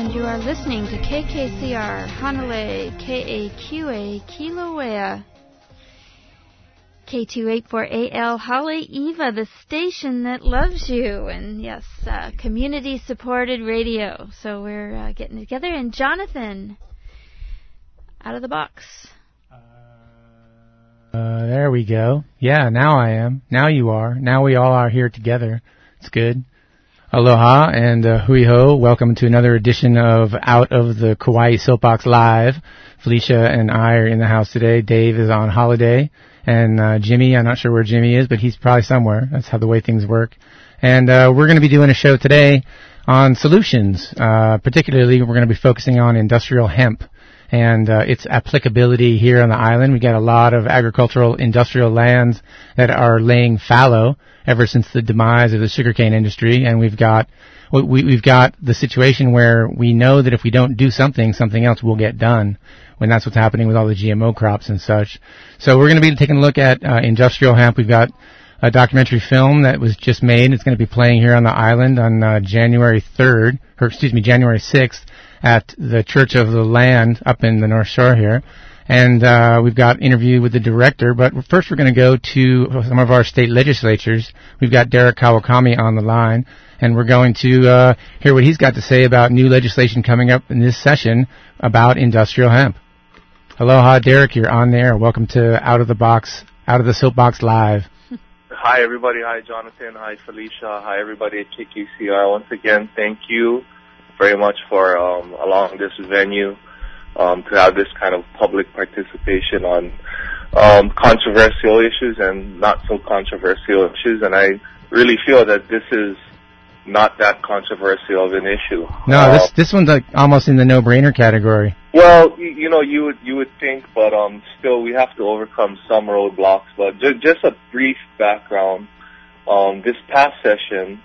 and you are listening to KKCR, Hanalei, KAQA, Kilauea, K284AL, Haleiwa, the station that loves you, and yes, community-supported radio. So we're getting together, and Jonathan, out of the box. There we go. Yeah, now I am. Now you are. Now we all are here together. It's good. Aloha and hui ho. Welcome to another edition of Out of the Kauai Soapbox Live. Felicia and I are in the house today. Dave is on holiday. And Jimmy, I'm not sure where Jimmy is, but he's probably somewhere. That's how the way things work. And we're going to be doing a show today on solutions. Particularly, we're going to be focusing on industrial hemp and its applicability here on the island. We got a lot of agricultural industrial lands that are laying fallow ever since the demise of the sugarcane industry, and we've got the situation where we know that if we don't do something, something else will get done, when that's what's happening with all the GMO crops and such. So we're going to be taking a look at industrial hemp. We've got a documentary film that was just made. It's going to be playing here on the island on January 6th at the Church of the Land up in the North Shore here. And we've got interview with the director, but first we're going to go to some of our state legislatures. We've got Derek Kawakami on the line, and we're going to hear what he's got to say about new legislation coming up in this session about industrial hemp. Aloha, Derek, you're on there. Welcome to Out of the Soapbox Live. Hi, everybody. Hi, Jonathan. Hi, Felicia. Hi, everybody at KKCR. Once again, thank you very much for allowing this venue to have this kind of public participation on controversial issues and not so controversial issues. And I really feel that this is not that controversial of an issue. No, this one's like almost in the no-brainer category. Well, you would think, but still we have to overcome some roadblocks. But just a brief background. This past session,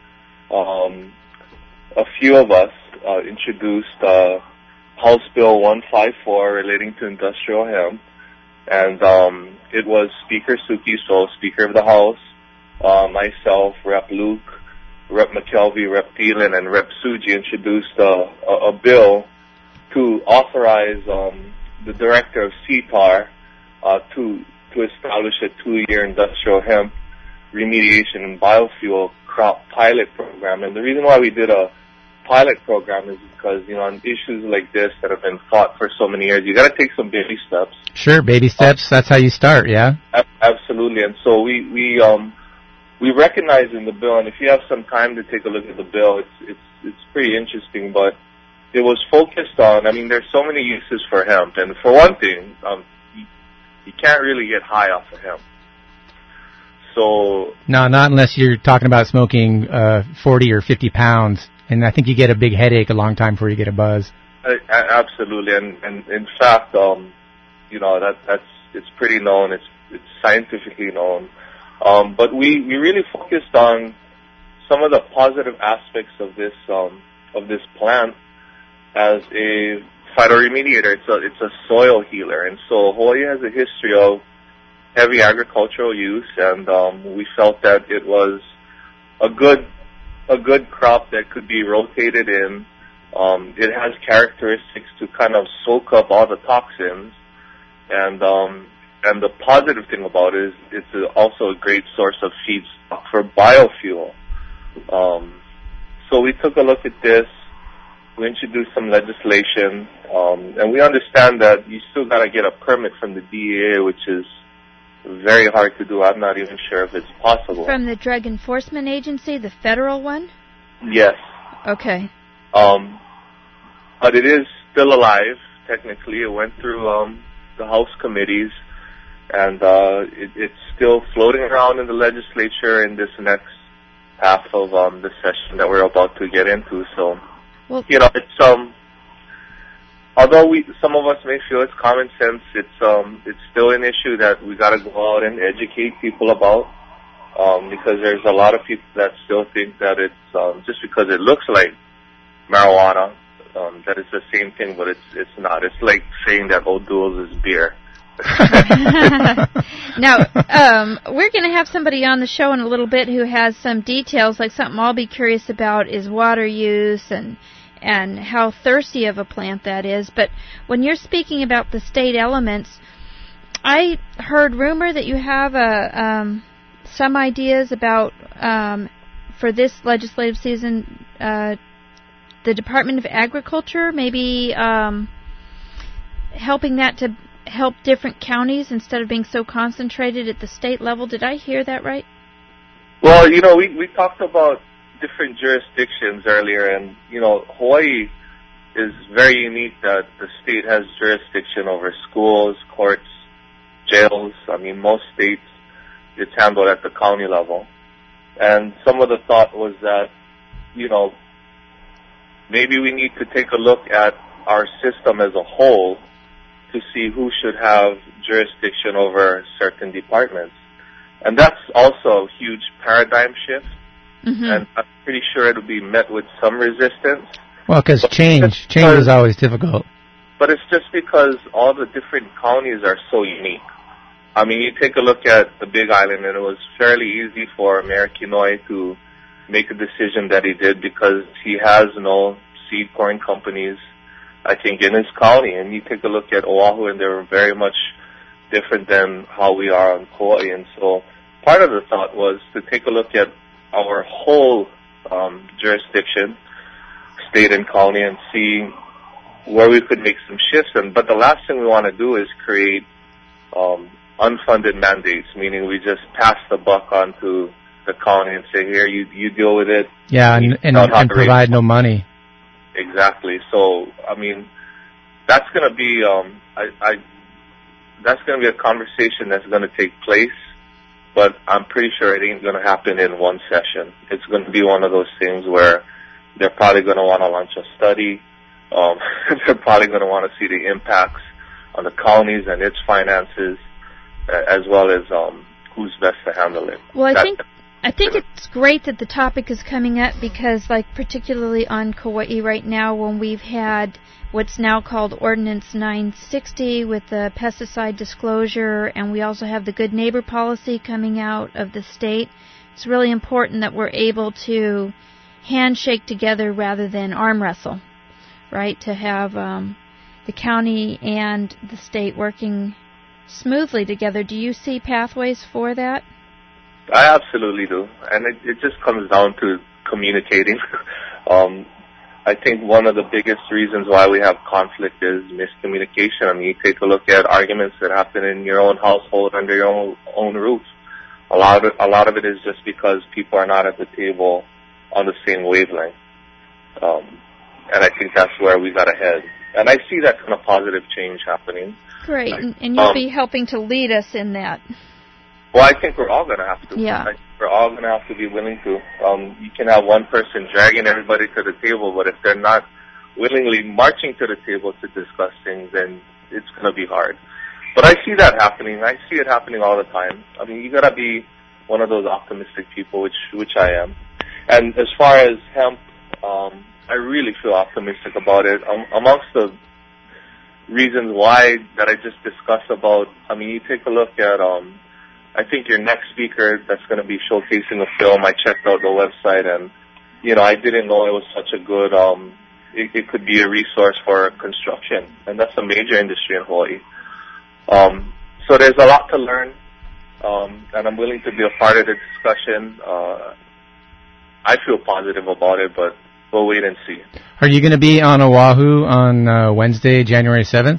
a few of us introduced House Bill 154 relating to industrial hemp, and it was Speaker Suki, so Speaker of the House, myself, Rep. Luke, Rep. McKelvey, Rep. Thielen, and Rep. Suji introduced a bill to authorize the director of CTAR to establish a 2-year industrial hemp remediation and biofuel crop pilot program. And the reason why we did a pilot program is because, on issues like this that have been fought for so many years, you got to take some baby steps. Sure, baby steps. That's how you start, yeah? Absolutely. And so we recognize in the bill, and if you have some time to take a look at the bill, it's pretty interesting, but it was focused on, there's so many uses for hemp, and for one thing, you can't really get high off of hemp. So no, not unless you're talking about smoking 40 or 50 pounds, and I think you get a big headache a long time before you get a buzz. Absolutely, and in fact, it's pretty known. It's scientifically known. But we really focused on some of the positive aspects of this plant as a phytoremediator. It's a soil healer, and so Hawaii has a history of heavy agricultural use, and we felt that it was a good crop that could be rotated in. It has characteristics to kind of soak up all the toxins, and the positive thing about it is it's also a great source of feedstock for biofuel. So we took a look at this. We introduced some legislation, and we understand that you still got to get a permit from the DEA, which is very hard to do. I'm not even sure if it's possible. From the Drug Enforcement Agency, the federal one? Yes. Okay. But it is still alive, technically. It went through the House committees, and it's still floating around in the legislature in this next half of the session that we're about to get into. So, well, it's although some of us may feel it's common sense, it's still an issue that we got to go out and educate people about, because there's a lot of people that still think that it's just because it looks like marijuana, that it's the same thing, but it's not. It's like saying that O'Doul's is beer. Now, we're going to have somebody on the show in a little bit who has some details, like something I'll be curious about is water use and and how thirsty of a plant that is. But when you're speaking about the state elements, I heard rumor that you have some ideas about for this legislative season, the Department of Agriculture, maybe helping that to help different counties instead of being so concentrated at the state level. Did I hear that right? Well, we talked about different jurisdictions earlier, and, Hawaii is very unique that the state has jurisdiction over schools, courts, jails. I mean, most states, it's handled at the county level. And some of the thought was that, maybe we need to take a look at our system as a whole to see who should have jurisdiction over certain departments. And that's also a huge paradigm shift. Mm-hmm. And I'm pretty sure it'll be met with some resistance. Well, because change is always difficult. But it's just because all the different counties are so unique. I mean, you take a look at the Big Island, and it was fairly easy for Mayor Kinoy to make a decision that he did because he has no seed corn companies, I think, in his county. And you take a look at Oahu, and they're very much different than how we are on Kauai. And so part of the thought was to take a look at our whole jurisdiction, state and county, and see where we could make some shifts. But the last thing we want to do is create unfunded mandates, meaning we just pass the buck on to the county and say, here, you deal with it. Yeah, and provide no money. Exactly. So, I mean, that's going to be that's going to be a conversation that's going to take place, but I'm pretty sure it ain't going to happen in one session. It's going to be one of those things where they're probably going to want to launch a study. They're probably going to want to see the impacts on the counties and its finances, as well as who's best to handle it. Well, I think it's great that the topic is coming up because, like, particularly on Kauai right now, when we've had what's now called Ordinance 960 with the pesticide disclosure, and we also have the Good Neighbor policy coming out of the state, it's really important that we're able to handshake together rather than arm wrestle, right? To have the county and the state working smoothly together. Do you see pathways for that? I absolutely do. And it just comes down to communicating. I think one of the biggest reasons why we have conflict is miscommunication. I mean, you take a look at arguments that happen in your own household under your own roof. A lot of it is just because people are not at the table on the same wavelength. And I think that's where we got to head. And I see that kind of positive change happening. Great. And you'll be helping to lead us in that. Well, I think we're all going to have to. Yeah. I think we're all going to have to be willing to. You can have one person dragging everybody to the table, but if they're not willingly marching to the table to discuss things, then it's going to be hard. But I see that happening. I see it happening all the time. I mean, you got to be one of those optimistic people, which I am. And as far as hemp, I really feel optimistic about it. Amongst the reasons why that I just discussed about, I mean, you take a look at, I think your next speaker that's going to be showcasing a film, I checked out the website, and, I didn't know it was such a good, it could be a resource for construction, and that's a major industry in Hawaii. So there's a lot to learn, and I'm willing to be a part of the discussion. I feel positive about it, but we'll wait and see. Are you going to be on Oahu on Wednesday, January 7th?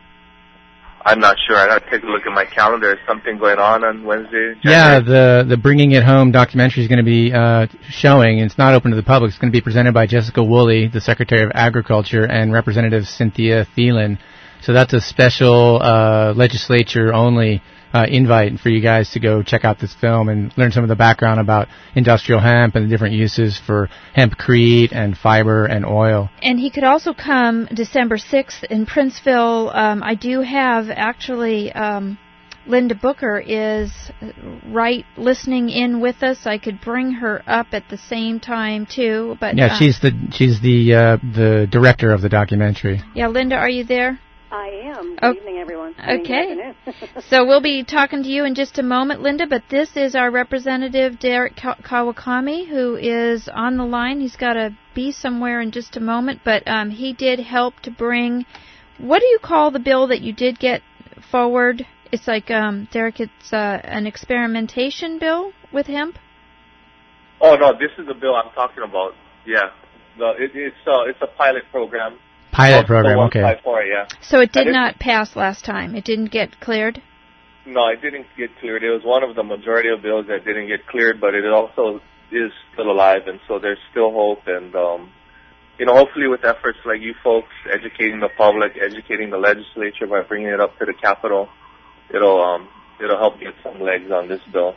I'm not sure. I got to take a look at my calendar. Is something going on Wednesday? January? Yeah, the Bringing It Home documentary is going to be showing. It's not open to the public. It's going to be presented by Jessica Woolley, the Secretary of Agriculture, and Representative Cynthia Thielen. So that's a special legislature-only invite for you guys to go check out this film and learn some of the background about industrial hemp and the different uses for hempcrete and fiber and oil. And he could also come December 6th in Princeville. I do have actually Linda Booker is listening in with us. I could bring her up at the same time too. But yeah, she's the director of the documentary. Yeah, Linda, are you there? I am. Good evening, everyone. Okay. So we'll be talking to you in just a moment, Linda, but this is our representative, Derek Kawakami, who is on the line. He's got to be somewhere in just a moment, but he did help to bring, what do you call the bill that you did get forward? It's like, Derek, it's an experimentation bill with hemp? Oh, no, this is the bill I'm talking about. Yeah. It's a pilot program. Pilot program, okay. Yeah. So it did not pass last time. It didn't get cleared? No, it didn't get cleared. It was one of the majority of bills that didn't get cleared, but it also is still alive, and so there's still hope. And, hopefully with efforts like you folks, educating the public, educating the legislature by bringing it up to the Capitol, it'll help get some legs on this bill.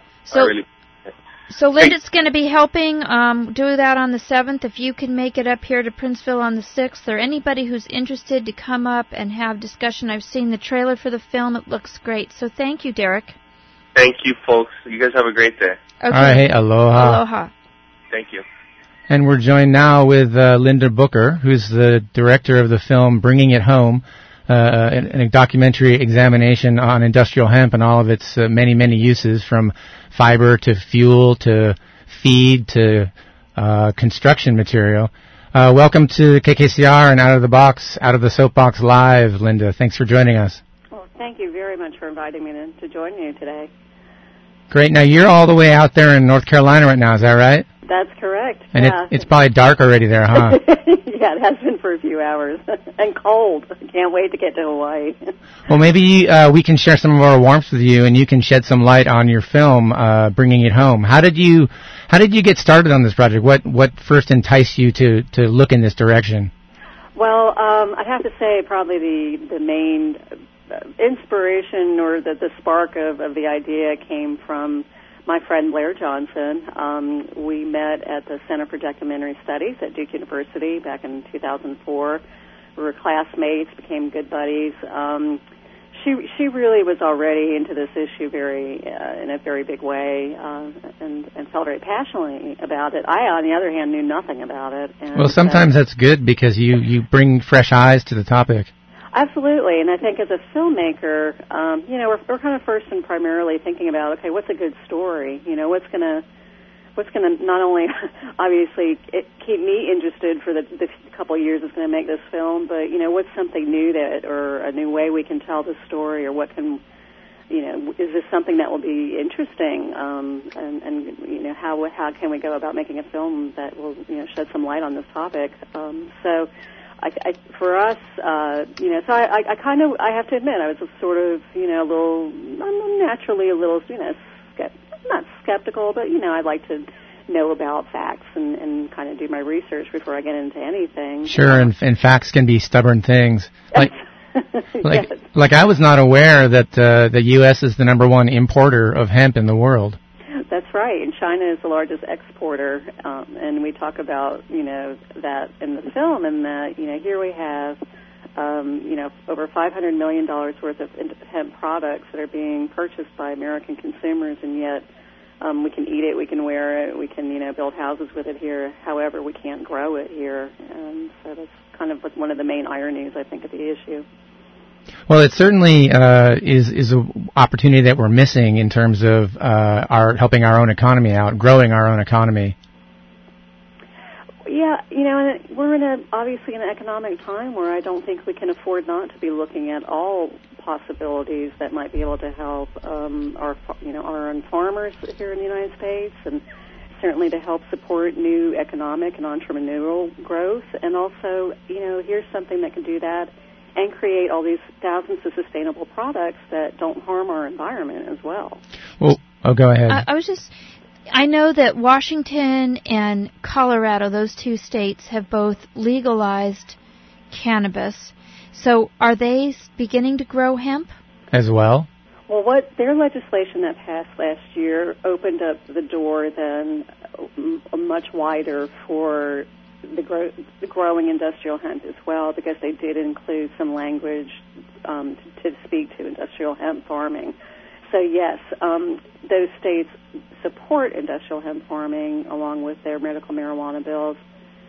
So Linda's going to be helping do that on the 7th. If you can make it up here to Princeville on the 6th, or anybody who's interested to come up and have discussion. I've seen the trailer for the film. It looks great. So thank you, Derek. Thank you, folks. You guys have a great day. Okay. All right. Hey, aloha. Aloha. Thank you. And we're joined now with Linda Booker, who's the director of the film Bringing It Home, a documentary examination on industrial hemp and all of its many, many uses, from fiber to fuel to feed to construction material. Welcome to KKCR and Out of the Soapbox Live, Linda. Thanks for joining us. Well, thank you very much for inviting me to join you today. Great. Now, you're all the way out there in North Carolina right now, is that right? That's correct. And yeah. it's probably dark already there, huh? Yeah, it has been for a few hours. And cold. Can't wait to get to Hawaii. Well, maybe we can share some of our warmth with you, and you can shed some light on your film, Bringing It Home. How did you get started on this project? What first enticed you to look in this direction? Well, I'd have to say probably the main inspiration or the spark of the idea came from my friend Blair Johnson. We met at the Center for Documentary Studies at Duke University back in 2004. We were classmates, became good buddies. She really was already into this issue in a very big way, and felt very passionately about it. I, on the other hand, knew nothing about it. And, well, sometimes that's good because you bring fresh eyes to the topic. Absolutely, and I think as a filmmaker, we're kind of first and primarily thinking about, okay, what's a good story? What's gonna not only obviously keep me interested for the couple of years it's going to make this film, but what's something new or a new way we can tell the story, or what can, is this something that will be interesting? And how can we go about making a film that will shed some light on this topic? So. For us, so I kind of, I have to admit, I was sort of, I'm naturally a little, not skeptical, but, I'd like to know about facts and kind of do my research before I get into anything. Sure, and facts can be stubborn things. Like I was not aware that the U.S. is the #1 importer of hemp in the world. That's right, and China is the largest exporter, and we talk about, that in the film, and that, here we have, over $500 million worth of hemp products that are being purchased by American consumers, and yet we can eat it, we can wear it, we can, build houses with it here. However, we can't grow it here, and so that's kind of one of the main ironies, I think, of the issue. Well, it certainly is an opportunity that we're missing in terms of helping our own economy out, growing our own economy. Yeah, and we're obviously in an economic time where I don't think we can afford not to be looking at all possibilities that might be able to help our own farmers here in the United States, and certainly to help support new economic and entrepreneurial growth. And also, here's something that can do that and create all these thousands of sustainable products that don't harm our environment as well. Well, go ahead. I know that Washington and Colorado, those two states, have both legalized cannabis. So are they beginning to grow hemp? As well? Well, their legislation that passed last year opened up the door then much wider for the growing industrial hemp as well, because they did include some language to speak to industrial hemp farming. So yes, those states support industrial hemp farming along with their medical marijuana bills.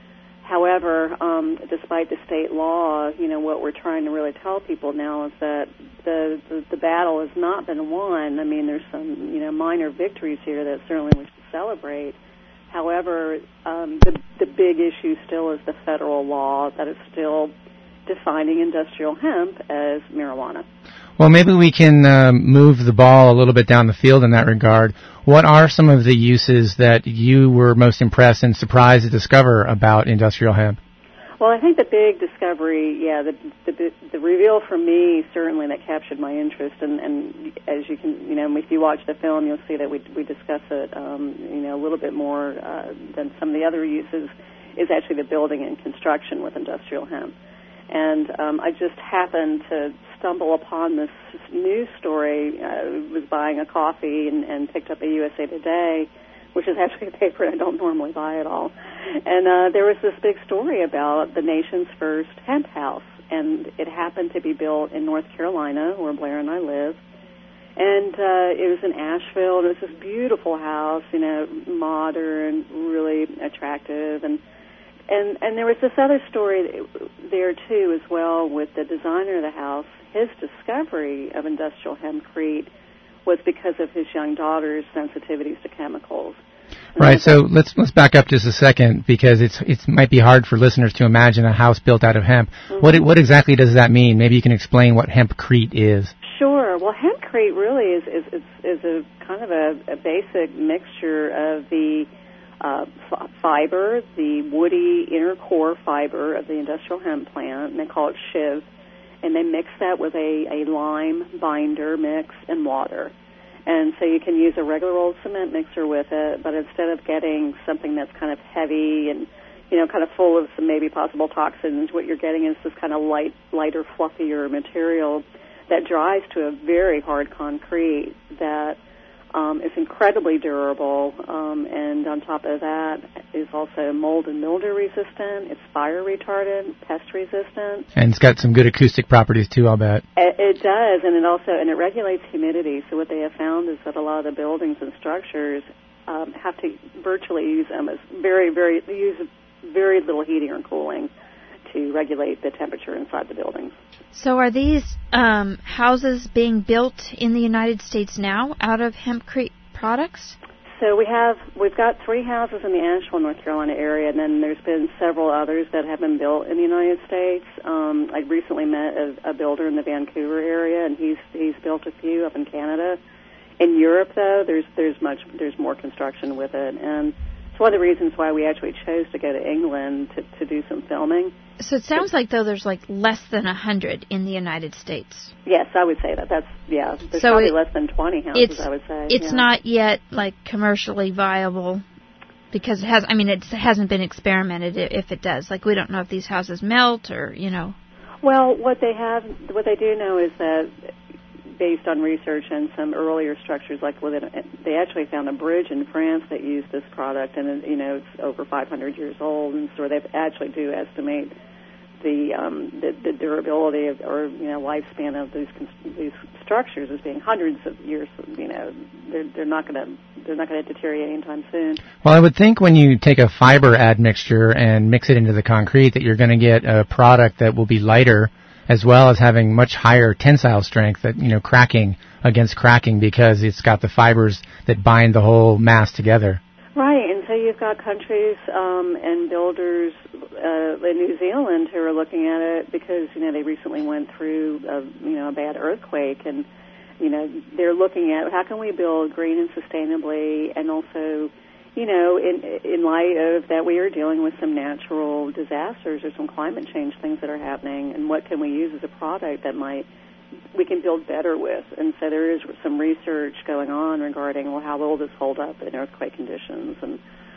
However, despite the state law, what we're trying to really tell people now is that the battle has not been won. I mean, there's some, minor victories here that certainly we should celebrate. However, the big issue still is the federal law that is still defining industrial hemp as marijuana. Well, maybe we can move the ball a little bit down the field in that regard. What are some of the uses that you were most impressed and surprised to discover about industrial hemp? Well, I think the big discovery, the reveal for me certainly that captured my interest, and as you can, if you watch the film, you'll see that we discuss it, a little bit more than some of the other uses, is actually the building and construction with industrial hemp. And I just happened to stumble upon this news story. I was buying a coffee and picked up a USA Today, which is actually a paper I don't normally buy at all. And there was this big story about the nation's first hemp house, and it happened to be built in North Carolina, where Blair and I live. And it was in Asheville. It was this beautiful house, modern, really attractive, and there was this other story there, too, as well, with the designer of the house. His discovery of industrial hempcrete was because of his young daughter's sensitivities to chemicals. Right, so let's back up just a second, because it might be hard for listeners to imagine a house built out of hemp. Mm-hmm. What exactly does that mean? Maybe you can explain what hempcrete is. Sure. Well, hempcrete really is a kind of a basic mixture of the fiber, the woody inner core fiber of the industrial hemp plant, and they call it shiv, and they mix that with a lime binder mix and water. And so you can use a regular old cement mixer with it, but instead of getting something that's kind of heavy and, kind of full of some maybe possible toxins, what you're getting is this kind of lighter, fluffier material that dries to a very hard concrete that is incredibly durable, and on top of that is also mold and mildew resistant. It's fire retardant, pest resistant, and it's got some good acoustic properties too, I'll bet. It does, and it regulates humidity. So what they have found is that a lot of the buildings and structures have to virtually use them as very little heating or cooling to regulate the temperature inside the buildings. So are these houses being built in the United States now out of hempcrete products? So we've got 3 houses in the Asheville, North Carolina area, and then there's been several others that have been built in the United States. I recently met a builder in the Vancouver area, and he's built a few up in Canada. In Europe, though, there's more construction with it, and it's one of the reasons why we actually chose to go to England to do some filming. So it sounds like, though, there's like less than 100 in the United States. Yes, I would say that. There's probably less than 20 houses, I would say. It's not yet, like, commercially viable because it hasn't been experimented if it does. Like, we don't know if these houses melt or, Well, what they do know is that based on research and some earlier structures, like they actually found a bridge in France that used this product, and it's over 500 years old, and so they actually do estimate the durability or lifespan of these structures as being hundreds of years. They're not going to deteriorate anytime soon. Well, I would think when you take a fiber admixture and mix it into the concrete that you're going to get a product that will be lighter, as well as having much higher tensile strength, that cracking against cracking, because it's got the fibers that bind the whole mass together. Right, and so you've got countries and builders in New Zealand who are looking at it because they recently went through a bad earthquake, and they're looking at how can we build green and sustainably, and also in light of that we are dealing with some natural disasters or some climate change things that are happening, and what can we use as a product that we can build better with. And so there is some research going on regarding, how will this hold up in earthquake conditions? And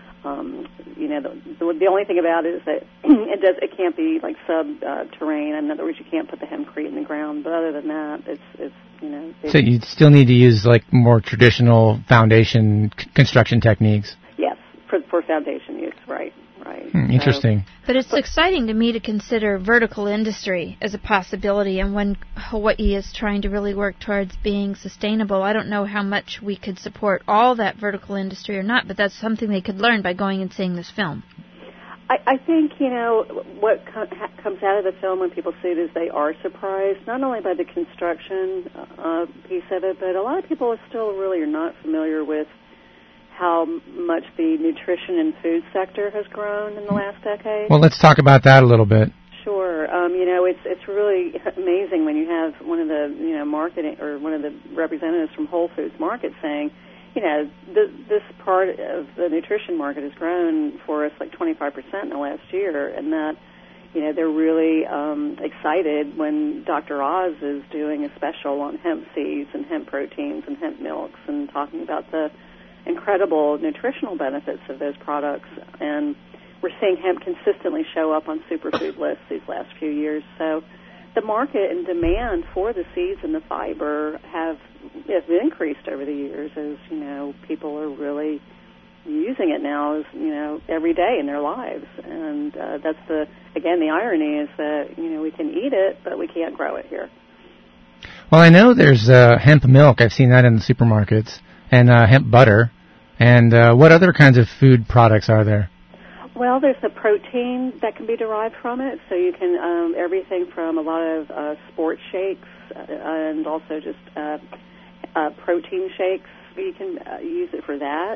the only thing about it is that it can't be like subterranean. In other words, you can't put the hempcrete in the ground. But other than that, it's so you still need to use like more traditional foundation construction techniques. Yes, for foundation use, right. Interesting. But it's exciting to me to consider vertical industry as a possibility, and when Hawaii is trying to really work towards being sustainable, I don't know how much we could support all that vertical industry or not, but that's something they could learn by going and seeing this film. I think, what comes out of the film when people see it is they are surprised, not only by the construction piece of it, but a lot of people still really are not familiar with how much the nutrition and food sector has grown in the last decade. Well, let's talk about that a little bit. Sure. It's really amazing when you have one of the, marketing or one of the representatives from Whole Foods Market saying, this part of the nutrition market has grown for us like 25% in the last year, and that, they're really excited when Dr. Oz is doing a special on hemp seeds and hemp proteins and hemp milks and talking about the incredible nutritional benefits of those products. And we're seeing hemp consistently show up on superfood lists these last few years. So the market and demand for the seeds and the fiber have increased over the years as, people are really using it now as, every day in their lives. And that's the irony is that, we can eat it, but we can't grow it here. Well, I know there's hemp milk. I've seen that in the supermarkets, and hemp butter. And what other kinds of food products are there? Well, there's the protein that can be derived from it. So you can, everything from a lot of sports shakes and also just protein shakes. You can use it for that.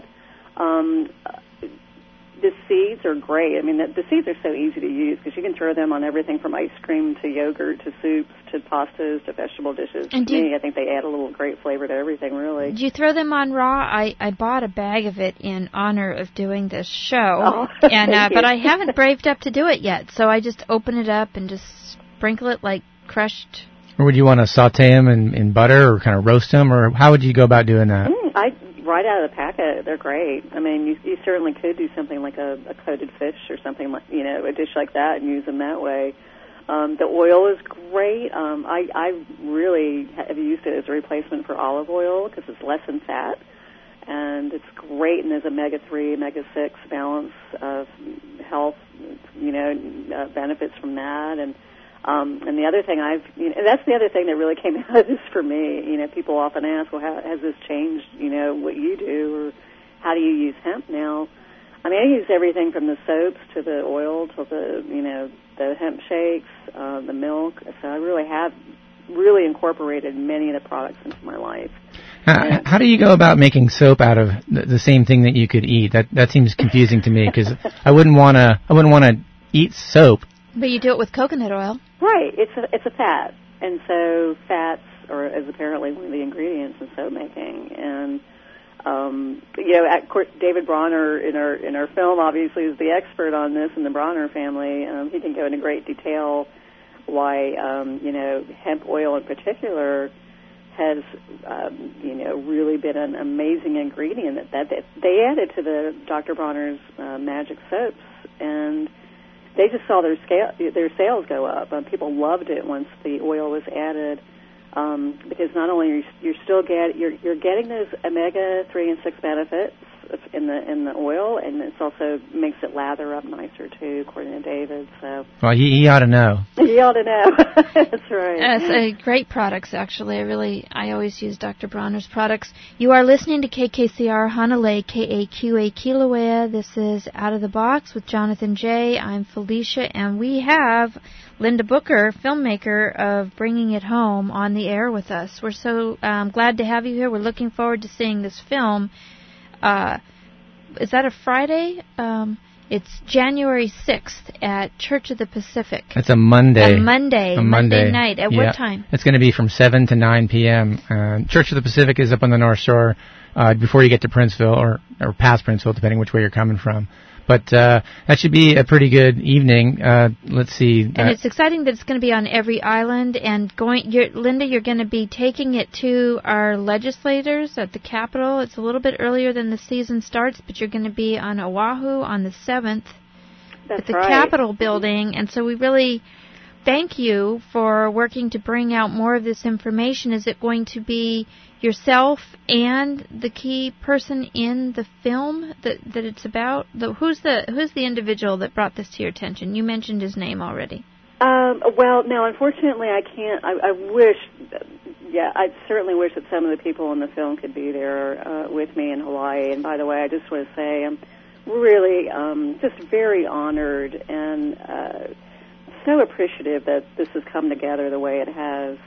The seeds are great. I mean, the seeds are so easy to use because you can throw them on everything from ice cream to yogurt to soups to pastas to vegetable dishes. And I think they add a little great flavor to everything, really. Do you throw them on raw? I bought a bag of it in honor of doing this show, but I haven't braved up to do it yet. So I just open it up and just sprinkle it like crushed. Or would you want to saute them in butter or kind of roast them, or how would you go about doing that? Right out of the packet, they're great. I mean, you certainly could do something like a coated fish or something like, a dish like that and use them that way. The oil is great. I really have used it as a replacement for olive oil because it's less in fat, and it's great, and there's omega-3, omega-6 balance of health, benefits from that. And the other thing that's the other thing that really came out of this for me. People often ask, well, how has this changed, what you do, or how do you use hemp now? I mean, I use everything from the soaps to the oil to the hemp shakes, the milk. So I really have incorporated many of the products into my life. How do you go about making soap out of the same thing that you could eat? That seems confusing to me because I wouldn't want to eat soap. But you do it with coconut oil. Right. It's a fat. And so fats is apparently one of the ingredients in soap making. And, of course, David Bronner in our film obviously is the expert on this in the Bronner family. He can go into great detail why, hemp oil in particular has, really been an amazing ingredient that they added to the Dr. Bronner's magic soaps. And they just saw their sales go up. People loved it once the oil was added because not only you're getting those omega-3 and 6 benefits in the oil, and it's also makes it lather up nicer too, according to David. So well, he ought to know. He ought to know. That's right. It's great products, actually. I always use Dr. Bronner's products. You are listening to KKCR Hanalei, KAQA Kilauea. This is Out of the Box with Jonathan J. I'm Felicia, and we have Linda Booker, filmmaker of Bringing It Home, on the air with us. We're so glad to have you here. We're looking forward to seeing this film. Is that a Friday? It's January 6th at Church of the Pacific. It's a Monday. Monday night. At what time? It's going to be from 7 to 9 p.m. Church of the Pacific is up on the North Shore before you get to Princeville or past Princeville, depending which way you're coming from. But that should be a pretty good evening. Let's see. And it's exciting that it's going to be on every island. And Linda, you're going to be taking it to our legislators at the Capitol. It's a little bit earlier than the season starts, but you're going to be on Oahu on the 7th at the Capitol building. And so we really thank you for working to bring out more of this information. Is it going to be yourself and the key person in the film that it's about? Who's the individual that brought this to your attention? You mentioned his name already. Well, no, unfortunately I can't. I wish, I certainly wish that some of the people in the film could be there with me in Hawaii. And by the way, I just want to say I'm really just very honored and so appreciative that this has come together the way it has.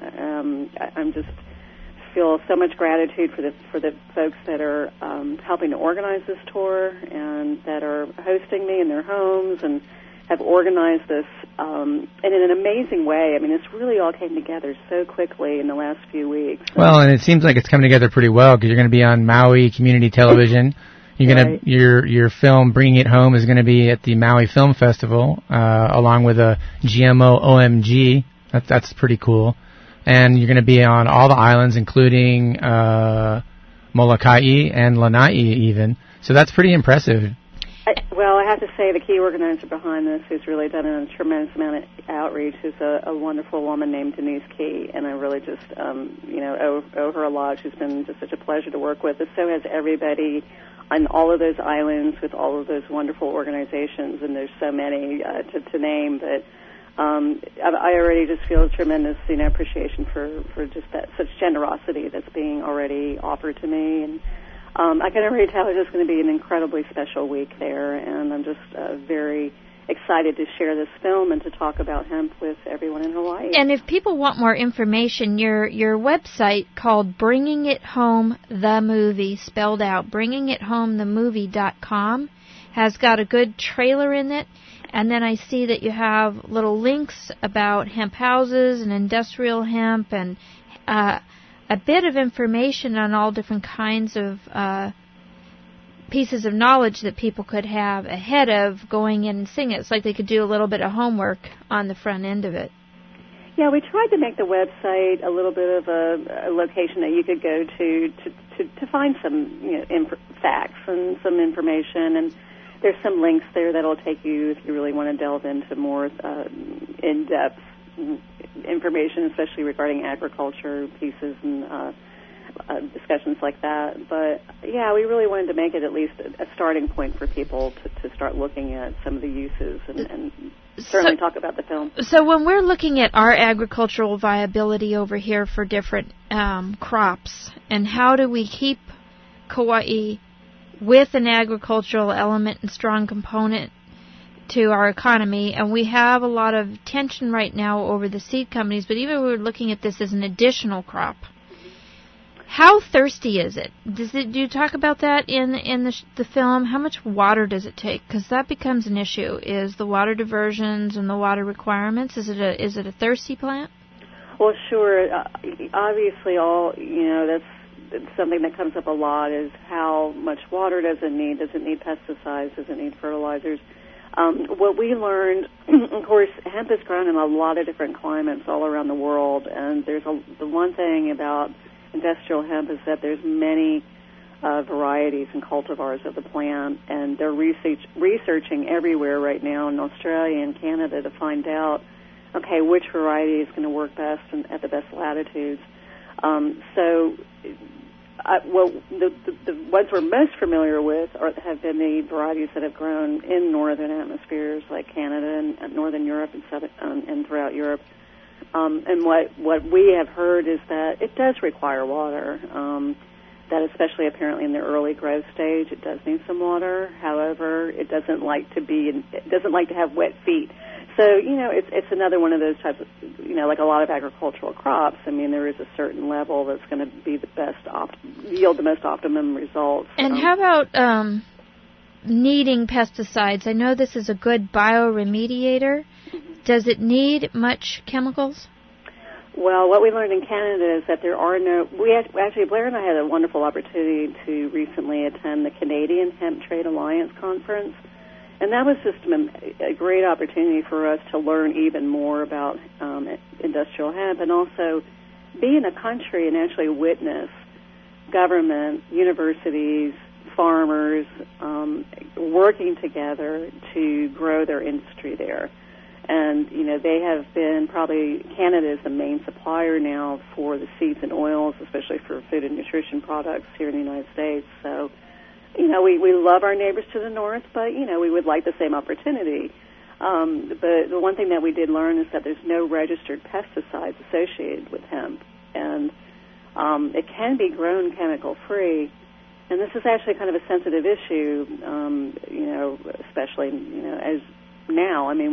I'm just feel so much gratitude for the folks that are helping to organize this tour and that are hosting me in their homes and have organized this and in an amazing way. I mean, this really all came together so quickly in the last few weeks. Well, and it seems like it's coming together pretty well because you're going to be on Maui Community Television. You're going to your film Bringing It Home is going to be at the Maui Film Festival along with a GMO OMG. That's pretty cool. And you're going to be on all the islands, including Molokai and Lanai even. So that's pretty impressive. Well, I have to say the key organizer behind this, who's really done a tremendous amount of outreach, is a wonderful woman named Denise Key, and I really just, owe her a lot. She's been just such a pleasure to work with. And so has everybody on all of those islands with all of those wonderful organizations, and there's so many to name, but I already just feel a tremendous, appreciation for just that such generosity that's being already offered to me, and I can already tell it's just going to be an incredibly special week there, and I'm just very excited to share this film and to talk about hemp with everyone in Hawaii. And if people want more information, your website called Bringing It Home the Movie, spelled out, bringingithomethemovie.com, has got a good trailer in it. And then I see that you have little links about hemp houses and industrial hemp and a bit of information on all different kinds of pieces of knowledge that people could have ahead of going in and seeing it. It's like they could do a little bit of homework on the front end of it. Yeah, we tried to make the website a little bit of a location that you could go to find some facts and some information, and there's some links there that'll take you if you really want to delve into more in-depth information, especially regarding agriculture pieces and discussions like that. But, yeah, we really wanted to make it at least a starting point for people to start looking at some of the uses and certainly talk about the film. So when we're looking at our agricultural viability over here for different crops, and how do we keep Kauai with an agricultural element and strong component to our economy, and we have a lot of tension right now over the seed companies, but even we're looking at this as an additional crop. How thirsty is it? Do you talk about that in the film? How much water does it take? Because that becomes an issue. Is the water diversions and the water requirements? Is it a thirsty plant? Well, sure. Obviously, that's something that comes up a lot is how much water does it need? Does it need pesticides? Does it need fertilizers? What we learned, of course, hemp is grown in a lot of different climates all around the world, and the one thing about industrial hemp is that there's many varieties and cultivars of the plant, and they're researching everywhere right now in Australia and Canada to find out, okay, which variety is going to work best and at the best latitudes. The ones we're most familiar with have been the varieties that have grown in northern atmospheres like Canada and northern Europe and throughout Europe. And what we have heard is that it does require water. That especially apparently in the early growth stage, it does need some water. However, it doesn't like to have wet feet. So, it's another one of those types of, like a lot of agricultural crops. I mean, there is a certain level that's going to be the best, yield the most optimum results. And how about needing pesticides? I know this is a good bioremediator. Does it need much chemicals? Well, what we learned in Canada is that there are no... Actually, Blair and I had a wonderful opportunity to recently attend the Canadian Hemp Trade Alliance Conference. And that was just a great opportunity for us to learn even more about industrial hemp and also be in a country and actually witness government, universities, farmers working together to grow their industry there. And, they have been Canada is the main supplier now for the seeds and oils, especially for food and nutrition products here in the United States. So, we love our neighbors to the north, but, we would like the same opportunity. But the one thing that we did learn is that there's no registered pesticides associated with hemp. And it can be grown chemical-free, And this is actually kind of a sensitive issue, especially, as now. I mean,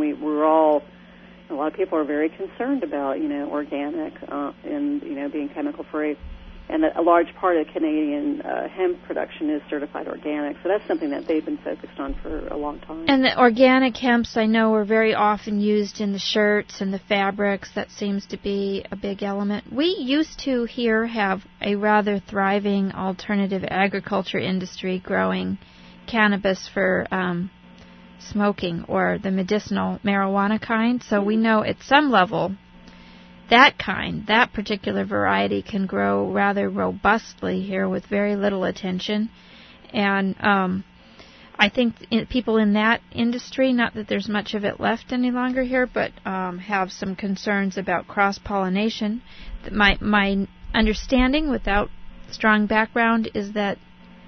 a lot of people are very concerned about, organic and, being chemical-free. And a large part of Canadian hemp production is certified organic. So that's something that they've been focused on for a long time. And the organic hemps, I know, are very often used in the shirts and the fabrics. That seems to be a big element. We used to here have a rather thriving alternative agriculture industry growing cannabis for smoking, or the medicinal marijuana kind. So we know at some level that particular variety can grow rather robustly here with very little attention. And I think people in that industry, not that there's much of it left any longer here, but have some concerns about cross-pollination. My understanding, without strong background, is that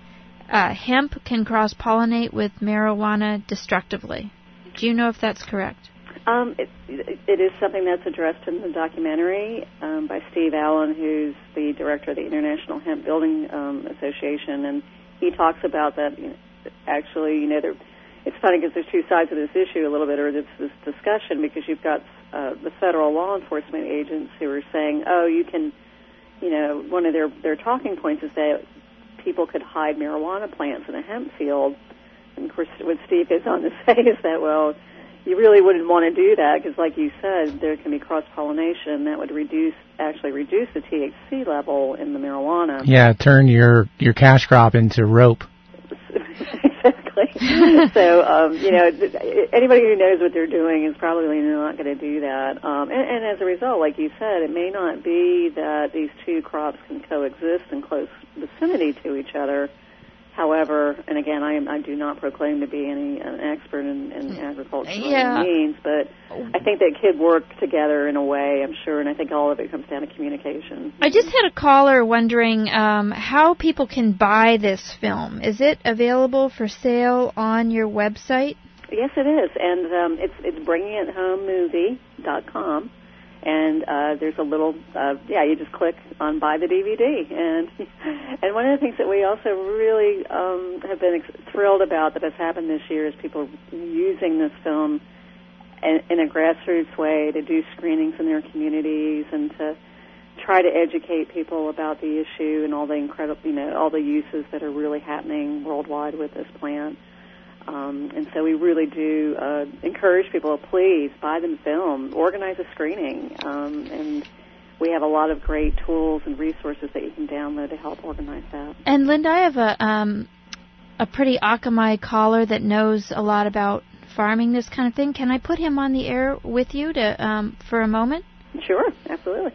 hemp can cross-pollinate with marijuana destructively. Do you know if that's correct? It is something that's addressed in the documentary by Steve Allen, who's the director of the International Hemp Building Association, and he talks about that. Actually, it's funny because there's two sides of this issue a little bit, or this discussion, because you've got the federal law enforcement agents who are saying, you can, one of their talking points is that people could hide marijuana plants in a hemp field. And, of course, what Steve goes on to say is that, well, you really wouldn't want to do that because, like you said, there can be cross-pollination that would reduce the THC level in the marijuana. Yeah, turn your cash crop into rope. Exactly. So, anybody who knows what they're doing is probably not going to do that. And as a result, like you said, it may not be that these two crops can coexist in close vicinity to each other. However, and again, I do not proclaim to be an expert in agriculture by any means, but I think they could work together in a way, I'm sure, and I think all of it comes down to communication. I just had a caller wondering how people can buy this film. Is it available for sale on your website? Yes, it is, and it's bringingithomemovie.com. And there's a little, you just click on buy the DVD. And one of the things that we also really have been thrilled about that has happened this year is people using this film in a grassroots way to do screenings in their communities and to try to educate people about the issue and all the incredible, all the uses that are really happening worldwide with this plant. And so we really do encourage people to please buy the film, organize a screening, and we have a lot of great tools and resources that you can download to help organize that. And Linda, I have a pretty Akamai caller that knows a lot about farming, this kind of thing. Can I put him on the air with you for a moment? Sure, absolutely.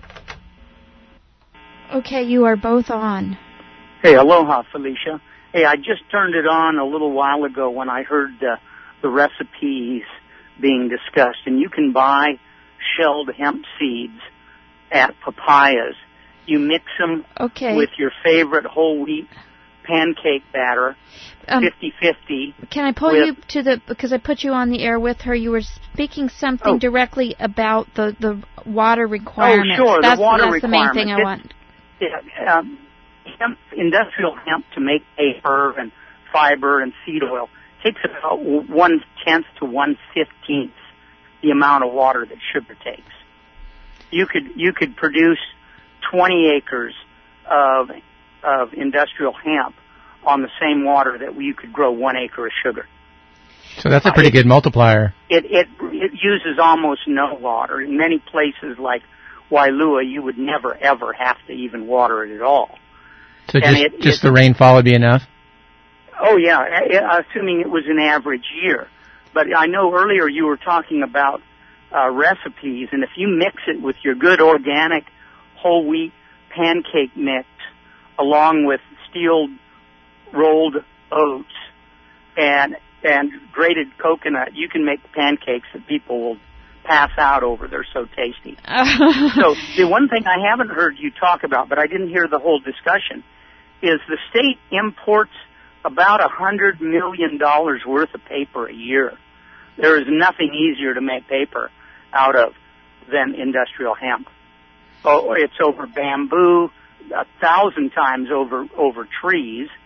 Okay, you are both on. Hey, aloha, Felicia. Hey, I just turned it on a little while ago when I heard the recipes being discussed, and you can buy shelled hemp seeds at Papayas. You mix them with your favorite whole wheat pancake batter, 50-50. Can I pull you to because I put you on the air with her, you were speaking something directly about the water requirements. Oh, sure, the water requirements. That's the main thing I want. Yeah, industrial hemp to make paper and fiber and seed oil takes about 1/10 to 1/15 the amount of water that sugar takes. You could produce 20 acres of industrial hemp on the same water that you could grow 1 acre of sugar. So that's a pretty good multiplier. It uses almost no water. In many places like Wailua, you would never ever have to even water it at all. So just the rainfall would be enough? Oh, yeah, assuming it was an average year. But I know earlier you were talking about recipes, and if you mix it with your good organic whole wheat pancake mix along with steel rolled oats and grated coconut, you can make pancakes that people will pass out over. They're so tasty. So the one thing I haven't heard you talk about, but I didn't hear the whole discussion, is the state imports about $100 million worth of paper a year. There is nothing easier to make paper out of than industrial hemp. Oh, it's over bamboo, 1,000 times over trees,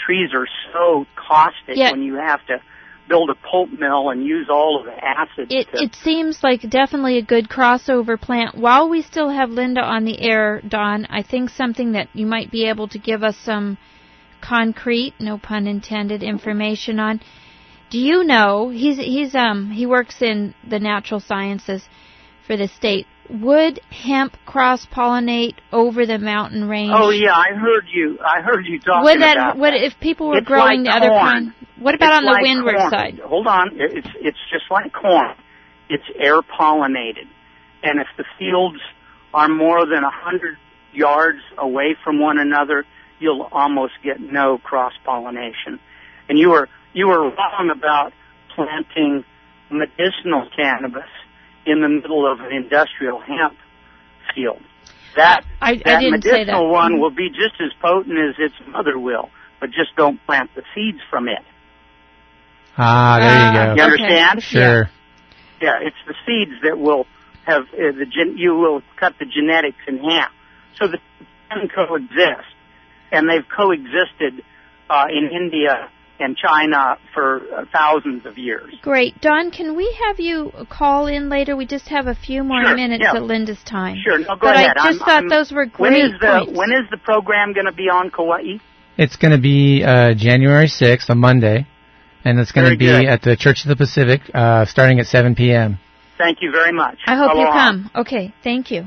trees are so caustic when you have to build a pulp mill and use all of the acid. It seems like definitely a good crossover plant. While we still have Linda on the air, Dawn, I think something that you might be able to give us some concrete, no pun intended, information on. Do you know, he works in the natural sciences for the state. Would hemp cross-pollinate over the mountain range? Oh yeah, I heard you talking about that. If people were growing like the other corn. kind? What about on the windward side? Hold on, it's just like corn. It's air pollinated, and if the fields are more than 100 yards away from one another, you'll almost get no cross-pollination. And you were wrong about planting medicinal cannabis in the middle of an industrial hemp field. That medicinal one will be just as potent as its mother will, but just don't plant the seeds from it. Ah, there you go. You understand? Sure. Yeah, it's the seeds that will have you will cut the genetics in half. So the can coexist, and they've coexisted in India and China for thousands of years. Great. Dawn, can we have you call in later? We just have a few more minutes at Linda's time. Sure, no, go ahead. I just thought those were great points. When is the program going to be on Kauai? It's going to be January 6th, a Monday, and it's going to be at the Church of the Pacific starting at 7 p.m. Thank you very much. I hope you come. Okay, thank you.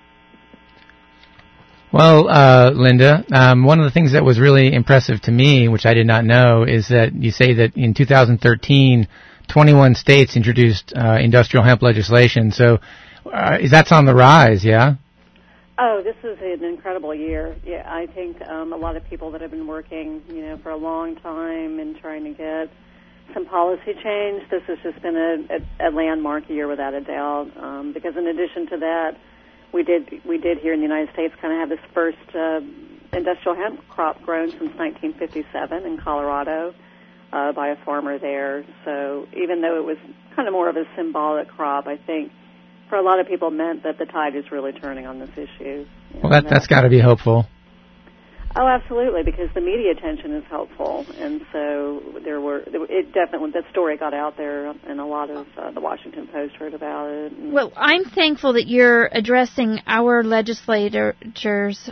Well, Linda, one of the things that was really impressive to me, which I did not know, is that you say that in 2013, 21 states introduced industrial hemp legislation. So is that on the rise, yeah? Oh, this is an incredible year. Yeah, I think a lot of people that have been working, for a long time and trying to get some policy change, this has just been a landmark year without a doubt. Because in addition to that, we did here in the United States kind of have this first industrial hemp crop grown since 1957 in Colorado by a farmer there. So even though it was kind of more of a symbolic crop, I think for a lot of people meant that the tide is really turning on this issue. Well, that's got to be hopeful. Oh, absolutely, because the media attention is helpful, and so that story got out there, and a lot of the Washington Post heard about it. Well, I'm thankful that you're addressing our legislators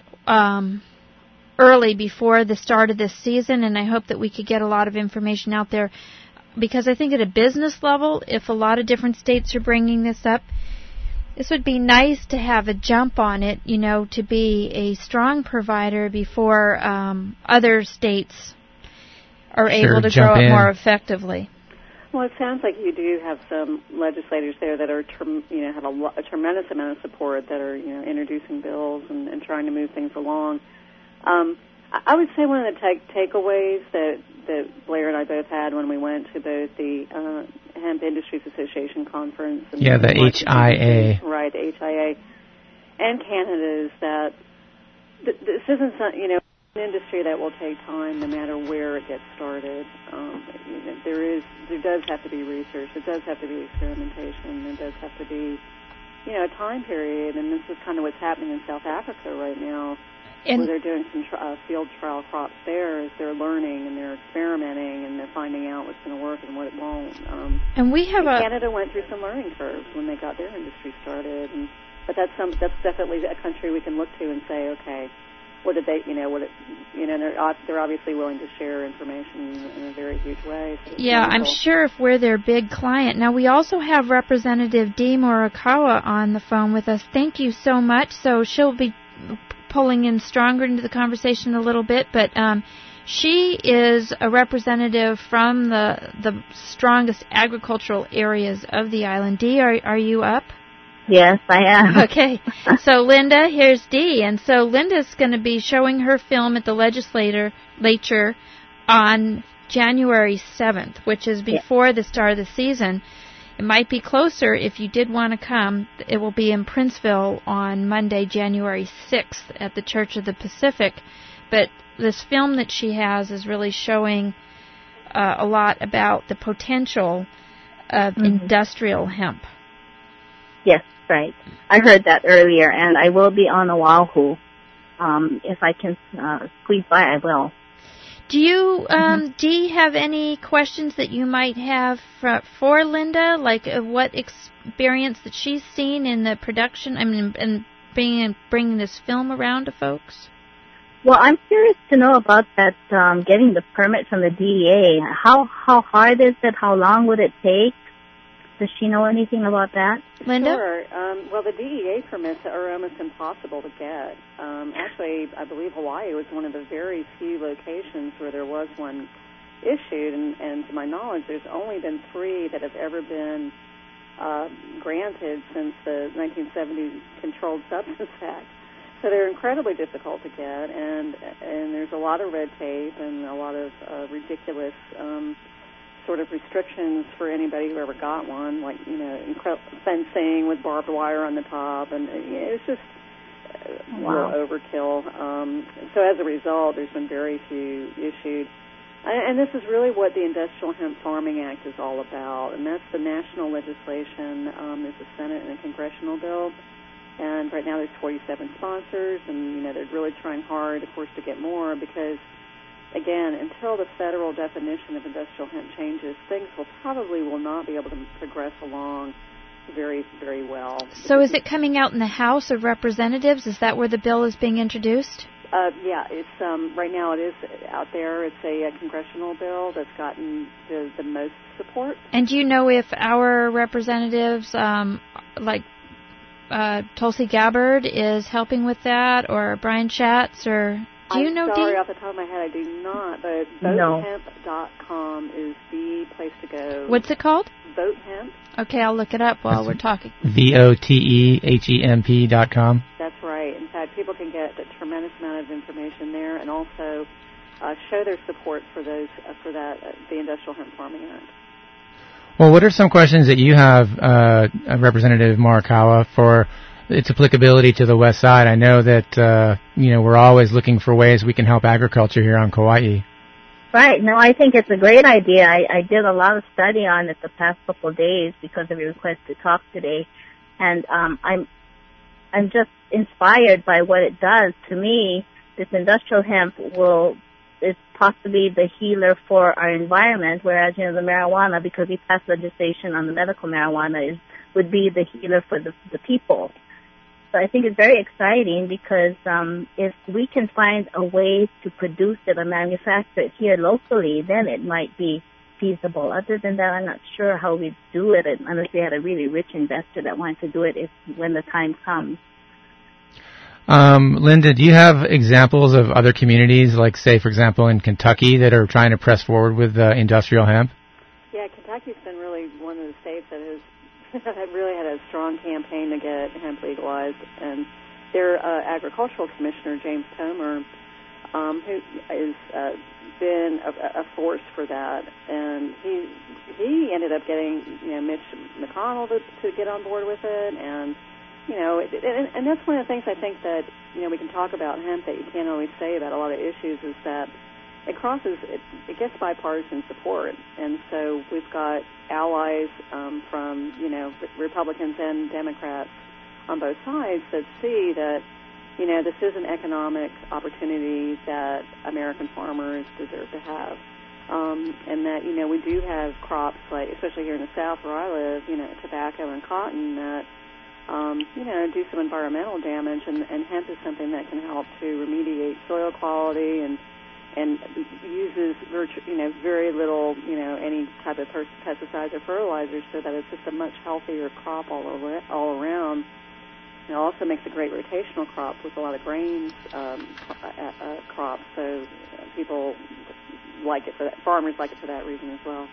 early before the start of this season, and I hope that we could get a lot of information out there, because I think at a business level, if a lot of different states are bringing this up, this would be nice to have a jump on it, to be a strong provider before other states are able to grow it more effectively. Well, it sounds like you do have some legislators there that are, have a tremendous amount of support that are, introducing bills and trying to move things along. I would say one of the takeaways that Blair and I both had when we went to both the Hemp Industries Association conference and the HIA. Right, the HIA, and Canada is that this isn't an industry that will take time no matter where it gets started. There does have to be research, there does have to be experimentation, there does have to be a time period, and this is kind of what's happening in South Africa right now. Where they're doing some field trial crops there, is they're learning and they're experimenting and they're finding out what's going to work and what it won't. Canada went through some learning curves when they got their industry started, but that's definitely a country we can look to and say, okay, what did they, they're obviously willing to share information in a very huge way. So I'm sure if we're their big client. Now we also have Representative Dee Morikawa on the phone with us. Thank you so much. So she'll be pulling in stronger into the conversation a little bit, but she is a representative from the strongest agricultural areas of the island. Dee, are you up? Yes, I am. Okay. So Linda, here's Dee, and so Linda's going to be showing her film at the legislature on January 7th, which is before the start of the season. It might be closer if you did want to come. It will be in Princeville on Monday, January 6th at the Church of the Pacific. But this film that she has is really showing a lot about the potential of industrial hemp. Yes, right. I heard that earlier, and I will be on Oahu. If I can squeeze by, I will. Do you, Dee, have any questions that you might have for Linda, like what experience that she's seen in the production, and bringing this film around to folks? Well, I'm curious to know about that, getting the permit from the DEA. How hard is it? How long would it take? Does she know anything about that? Linda? Sure. Well, the DEA permits are almost impossible to get. Actually, I believe Hawaii was one of the very few locations where there was one issued, and to my knowledge, there's only been 3 that have ever been granted since the 1970 Controlled Substance Act. So they're incredibly difficult to get, and there's a lot of red tape and a lot of ridiculous sort of restrictions for anybody who ever got one, like, fencing with barbed wire on the top, and it's just real overkill. So as a result, there's been very few issued. And this is really what the Industrial Hemp Farming Act is all about, and that's the national legislation. There's a Senate and a congressional bill, and right now there's 47 sponsors, and, they're really trying hard, of course, to get more because, again, until the federal definition of industrial hemp changes, things will not be able to progress along very, very well. So is it coming out in the House of Representatives? Is that where the bill is being introduced? Yeah, it's right now it is out there. It's a congressional bill that's gotten the most support. And do you know if our representatives, like Tulsi Gabbard, is helping with that, or Brian Schatz, or do you know? I'm sorry, Dee? off the top of my head, I do not. But VoteHemp.com is the place to go. What's it called? VoteHemp. Okay, I'll look it up while we're talking. VOTEHEMP.com. That's right. In fact, people can get a tremendous amount of information there, and also show their support for the Industrial Hemp Farming Act. Well, what are some questions that you have, Representative Morikawa, for its applicability to the West Side? I know that we're always looking for ways we can help agriculture here on Kauai. Right. No, I think it's a great idea. I did a lot of study on it the past couple of days because of your request to talk today, and I'm just inspired by what it does. To me, this industrial hemp is possibly the healer for our environment, whereas the marijuana, because we passed legislation on the medical marijuana, would be the healer for the people. So I think it's very exciting because if we can find a way to produce it or manufacture it here locally, then it might be feasible. Other than that, I'm not sure how we do it unless we had a really rich investor that wanted to do it when the time comes. Linda, do you have examples of other communities, like, say, for example, in Kentucky, that are trying to press forward with industrial hemp? Yeah, Kentucky's been really one of the states that has really had a strong campaign to get hemp legalized, and their agricultural commissioner, James Comer, who has been a force for that, and he ended up getting Mitch McConnell to get on board with it, and and that's one of the things I think that we can talk about hemp that you can't always say about a lot of issues is that it gets bipartisan support, and so we've got allies from Republicans and Democrats on both sides that see that this is an economic opportunity that American farmers deserve to have, and that we do have crops like, especially here in the South where I live, tobacco and cotton that do some environmental damage, and hemp is something that can help to remediate soil quality and uses very little any type of pesticides or fertilizers, so that it's just a much healthier crop all around. It also makes a great rotational crop with a lot of grains crops, so people like it for that. Farmers like it for that reason as well.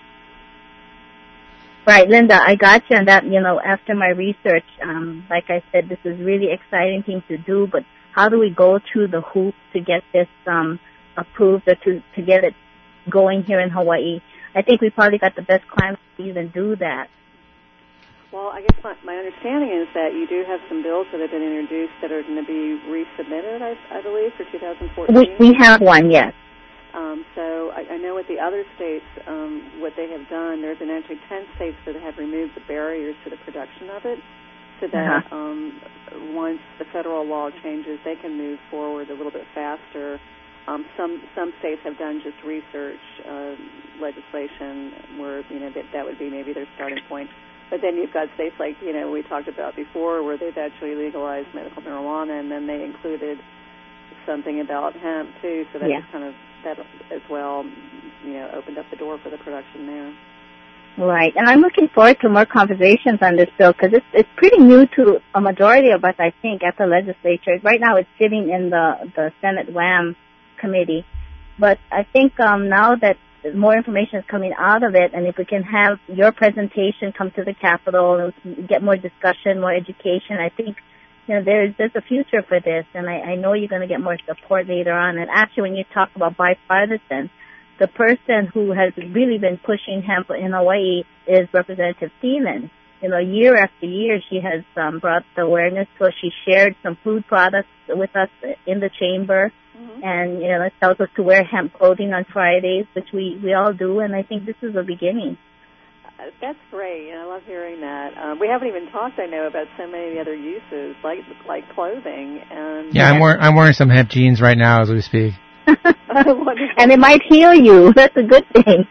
Right, Linda, I got you on that. After my research, like I said, this is really exciting thing to do, but how do we go through the hoops to get this approved or to get it going here in Hawaii? I think we probably got the best climate to even do that. Well, I guess my understanding is that you do have some bills that have been introduced that are going to be resubmitted, I believe, for 2014. We have one, yes. So I know with the other states, what they have done, there have been actually 10 states that have removed the barriers to the production of it, so that once the federal law changes, they can move forward a little bit faster Some states have done just research legislation where that would be maybe their starting point. But then you've got states like we talked about before where they've actually legalized medical marijuana, and then they included something about hemp too. So that was kind of that as well. Opened up the door for the production there. Right, and I'm looking forward to more conversations on this bill because it's pretty new to a majority of us, I think, at the legislature. Right now it's sitting in the Senate WAM committee, but I think now that more information is coming out of it, and if we can have your presentation come to the Capitol and get more discussion, more education, I think there's a future for this, and I know you're going to get more support later on. And actually, when you talk about bipartisan, the person who has really been pushing hemp in Hawaii is Representative Thielen. Year after year, she has brought the awareness to us. She shared some food products with us in the chamber, and tells us to wear hemp clothing on Fridays, which we all do. And I think this is a beginning. That's great. I love hearing that. We haven't even talked, I know, about so many other uses like clothing. And I'm wearing some hemp jeans right now as we speak. And it might heal you. That's a good thing.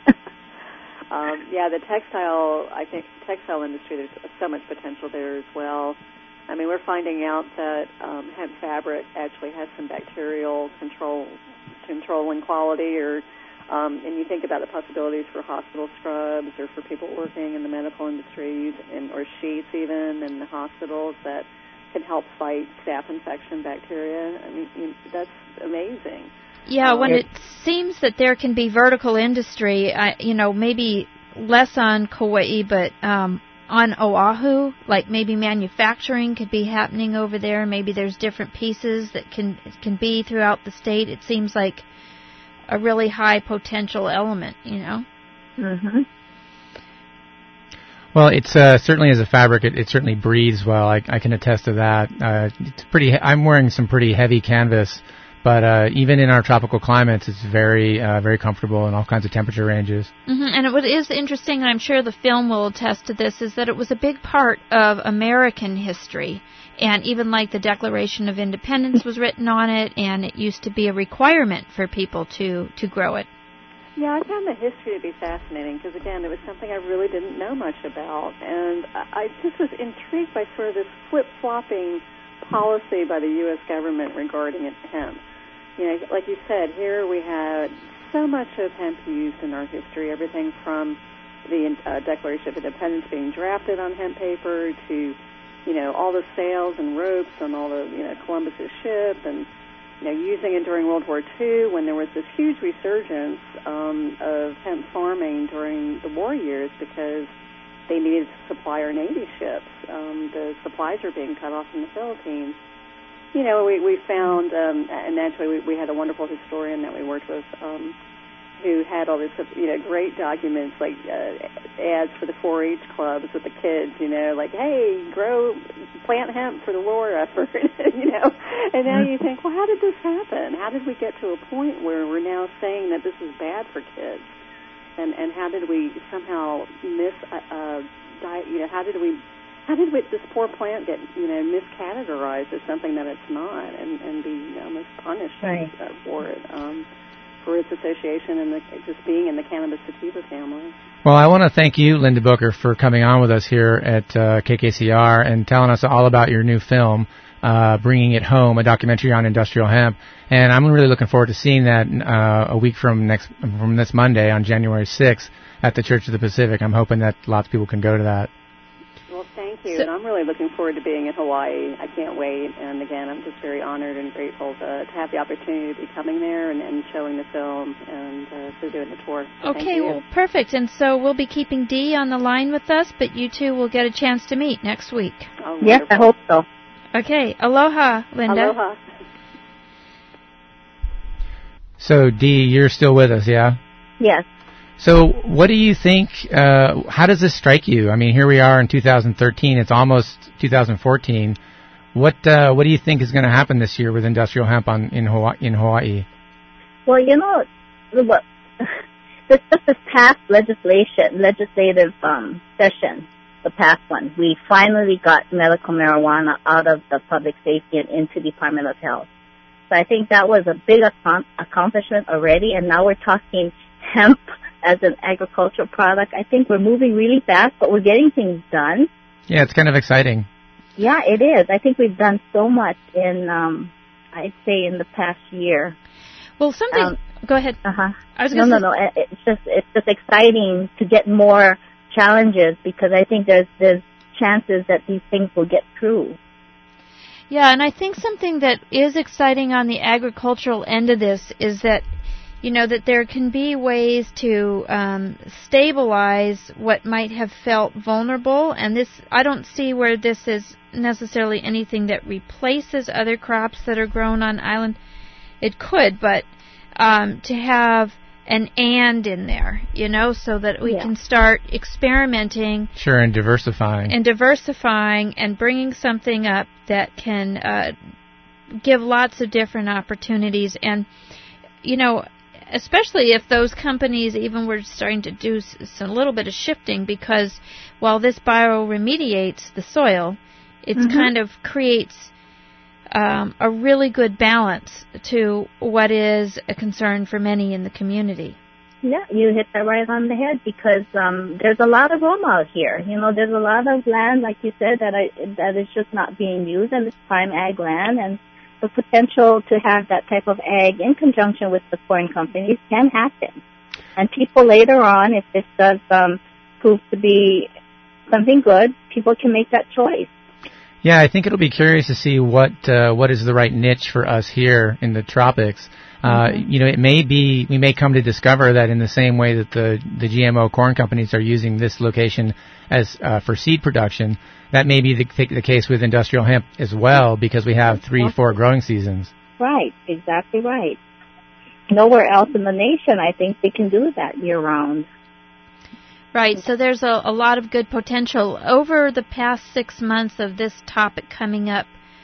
The textile industry, there's so much potential there as well. I mean, we're finding out that hemp fabric actually has some bacterial controlling quality, and you think about the possibilities for hospital scrubs or for people working in the medical industry or sheets even in the hospitals that can help fight staph infection bacteria. I mean, that's amazing. Yeah, when it seems that there can be vertical industry, maybe less on Kauai, but on Oahu, like maybe manufacturing could be happening over there. Maybe there's different pieces that can be throughout the state. It seems like a really high potential element, Mm-hmm. Well, it's certainly as a fabric, it certainly breathes well. I can attest to that. It's pretty. I'm wearing some pretty heavy canvas. But even in our tropical climates, it's very, very comfortable in all kinds of temperature ranges. Mm-hmm. And what is interesting, and I'm sure the film will attest to this, is that it was a big part of American history. And even like the Declaration of Independence was written on it, and it used to be a requirement for people to grow it. Yeah, I found the history to be fascinating because, again, it was something I really didn't know much about. And I just was intrigued by sort of this flip-flopping policy by the U.S. government regarding hemp. Like you said, here we had so much of hemp used in our history, everything from the Declaration of Independence being drafted on hemp paper to, all the sails and ropes on all the, Columbus's ship and, using it during World War II when there was this huge resurgence of hemp farming during the war years because they needed to supply our Navy ships. The supplies were being cut off from the Philippines. We found, and naturally we had a wonderful historian that we worked with who had all this, great documents like ads for the 4-H clubs with the kids, like, hey, plant hemp for the war effort, And now you think, well, how did this happen? How did we get to a point where we're now saying that this is bad for kids? And how did we somehow how did this poor plant get, miscategorized as something that it's not and be almost punished for it, for its association and just being in the cannabis sativa family? Well, I want to thank you, Linda Booker, for coming on with us here at KKCR and telling us all about your new film, Bringing It Home, a documentary on industrial hemp. And I'm really looking forward to seeing that a week from this Monday on January 6th at the Church of the Pacific. I'm hoping that lots of people can go to that. Well, thank you, and I'm really looking forward to being in Hawaii. I can't wait, and again, I'm just very honored and grateful to have the opportunity to be coming there and showing the film and for doing the tour. So okay, well, perfect, and so we'll be keeping Dee on the line with us, but you two will get a chance to meet next week. Oh, yes, I hope so. Okay, aloha, Linda. Aloha. So, Dee, you're still with us, yeah? Yes. So what do you think, how does this strike you? I mean, here we are in 2013, it's almost 2014. What do you think is going to happen this year with industrial hemp in Hawaii? Well, this past legislative session, the past one, we finally got medical marijuana out of the public safety and into Department of Health. I think that was a big accomplishment already, and now we're talking hemp as an agricultural product. I think we're moving really fast, but we're getting things done. Yeah, it's kind of exciting. Yeah, it is. I think we've done so much in, I'd say, in the past year. Well, something. Go ahead. I was no. It's just exciting to get more challenges, because I think there's chances that these things will get through. Yeah, and I think something that is exciting on the agricultural end of this is that, that there can be ways to stabilize what might have felt vulnerable. And this, I don't see where this is necessarily anything that replaces other crops that are grown on island. It could, but to have an and in there, so that we can start experimenting. Sure, and diversifying. And bringing something up that can give lots of different opportunities. And, especially if those companies even were starting to do a little bit of shifting, because while this bioremediates the soil, it kind of creates a really good balance to what is a concern for many in the community. Yeah, you hit that right on the head, because there's a lot of room out here. There's a lot of land, like you said, that is just not being used, and it's prime ag land, and the potential to have that type of ag in conjunction with the foreign companies can happen. And people later on, if this does prove to be something good, people can make that choice. Yeah, I think it'll be curious to see what is the right niche for us here in the tropics. It may be, we may come to discover that in the same way that the GMO corn companies are using this location as for seed production, that may be the case with industrial hemp as well, because we have 3-4 growing seasons. Right, exactly right. Nowhere else in the nation, I think, they can do that year-round. Right, so there's a lot of good potential. Over the past 6 months of this topic coming up,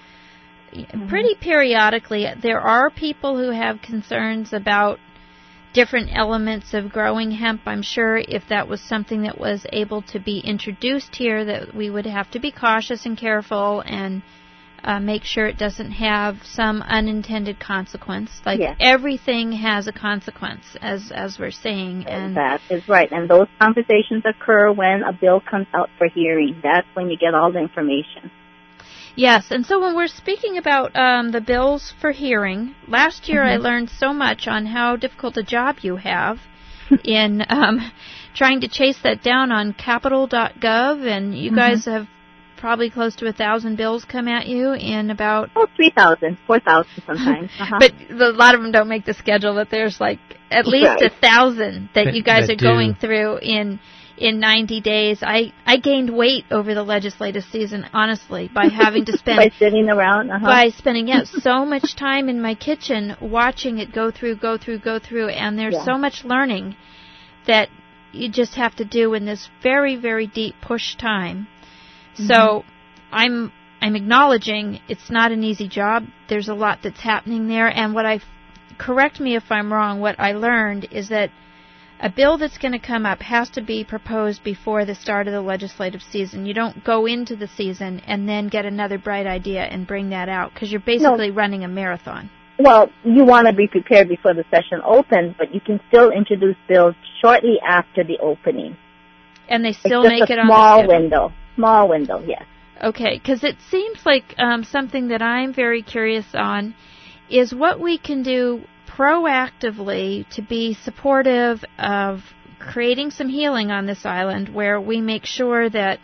pretty periodically, there are people who have concerns about different elements of growing hemp. I'm sure if that was something that was able to be introduced here, that we would have to be cautious and careful and make sure it doesn't have some unintended consequence. Everything has a consequence, as we're saying. And that is right. And those conversations occur when a bill comes out for hearing. That's when you get all the information. Yes, and so when we're speaking about the bills for hearing, last year I learned so much on how difficult a job you have in trying to chase that down on Capitol.gov, and you guys have probably close to 1,000 bills come at you in about 3,000, 4,000 sometimes. But a lot of them don't make the schedule. But there's at least 1,000 that you guys are going through in 90 days. I gained weight over the legislative season, honestly, by having to spend by sitting around, by spending so much time in my kitchen watching it go through, and there's so much learning that you just have to do in this very, very deep push time. So I'm acknowledging it's not an easy job. There's a lot that's happening there, and correct me if I'm wrong, what I learned is that a bill that's going to come up has to be proposed before the start of the legislative season. You don't go into the season and then get another bright idea and bring that out, because you're basically running a marathon. Well, you want to be prepared before the session opens, but you can still introduce bills shortly after the opening. And they still make it on the schedule. Small window, yes. Okay, because it seems like something that I'm very curious on is what we can do proactively to be supportive of creating some healing on this island, where we make sure that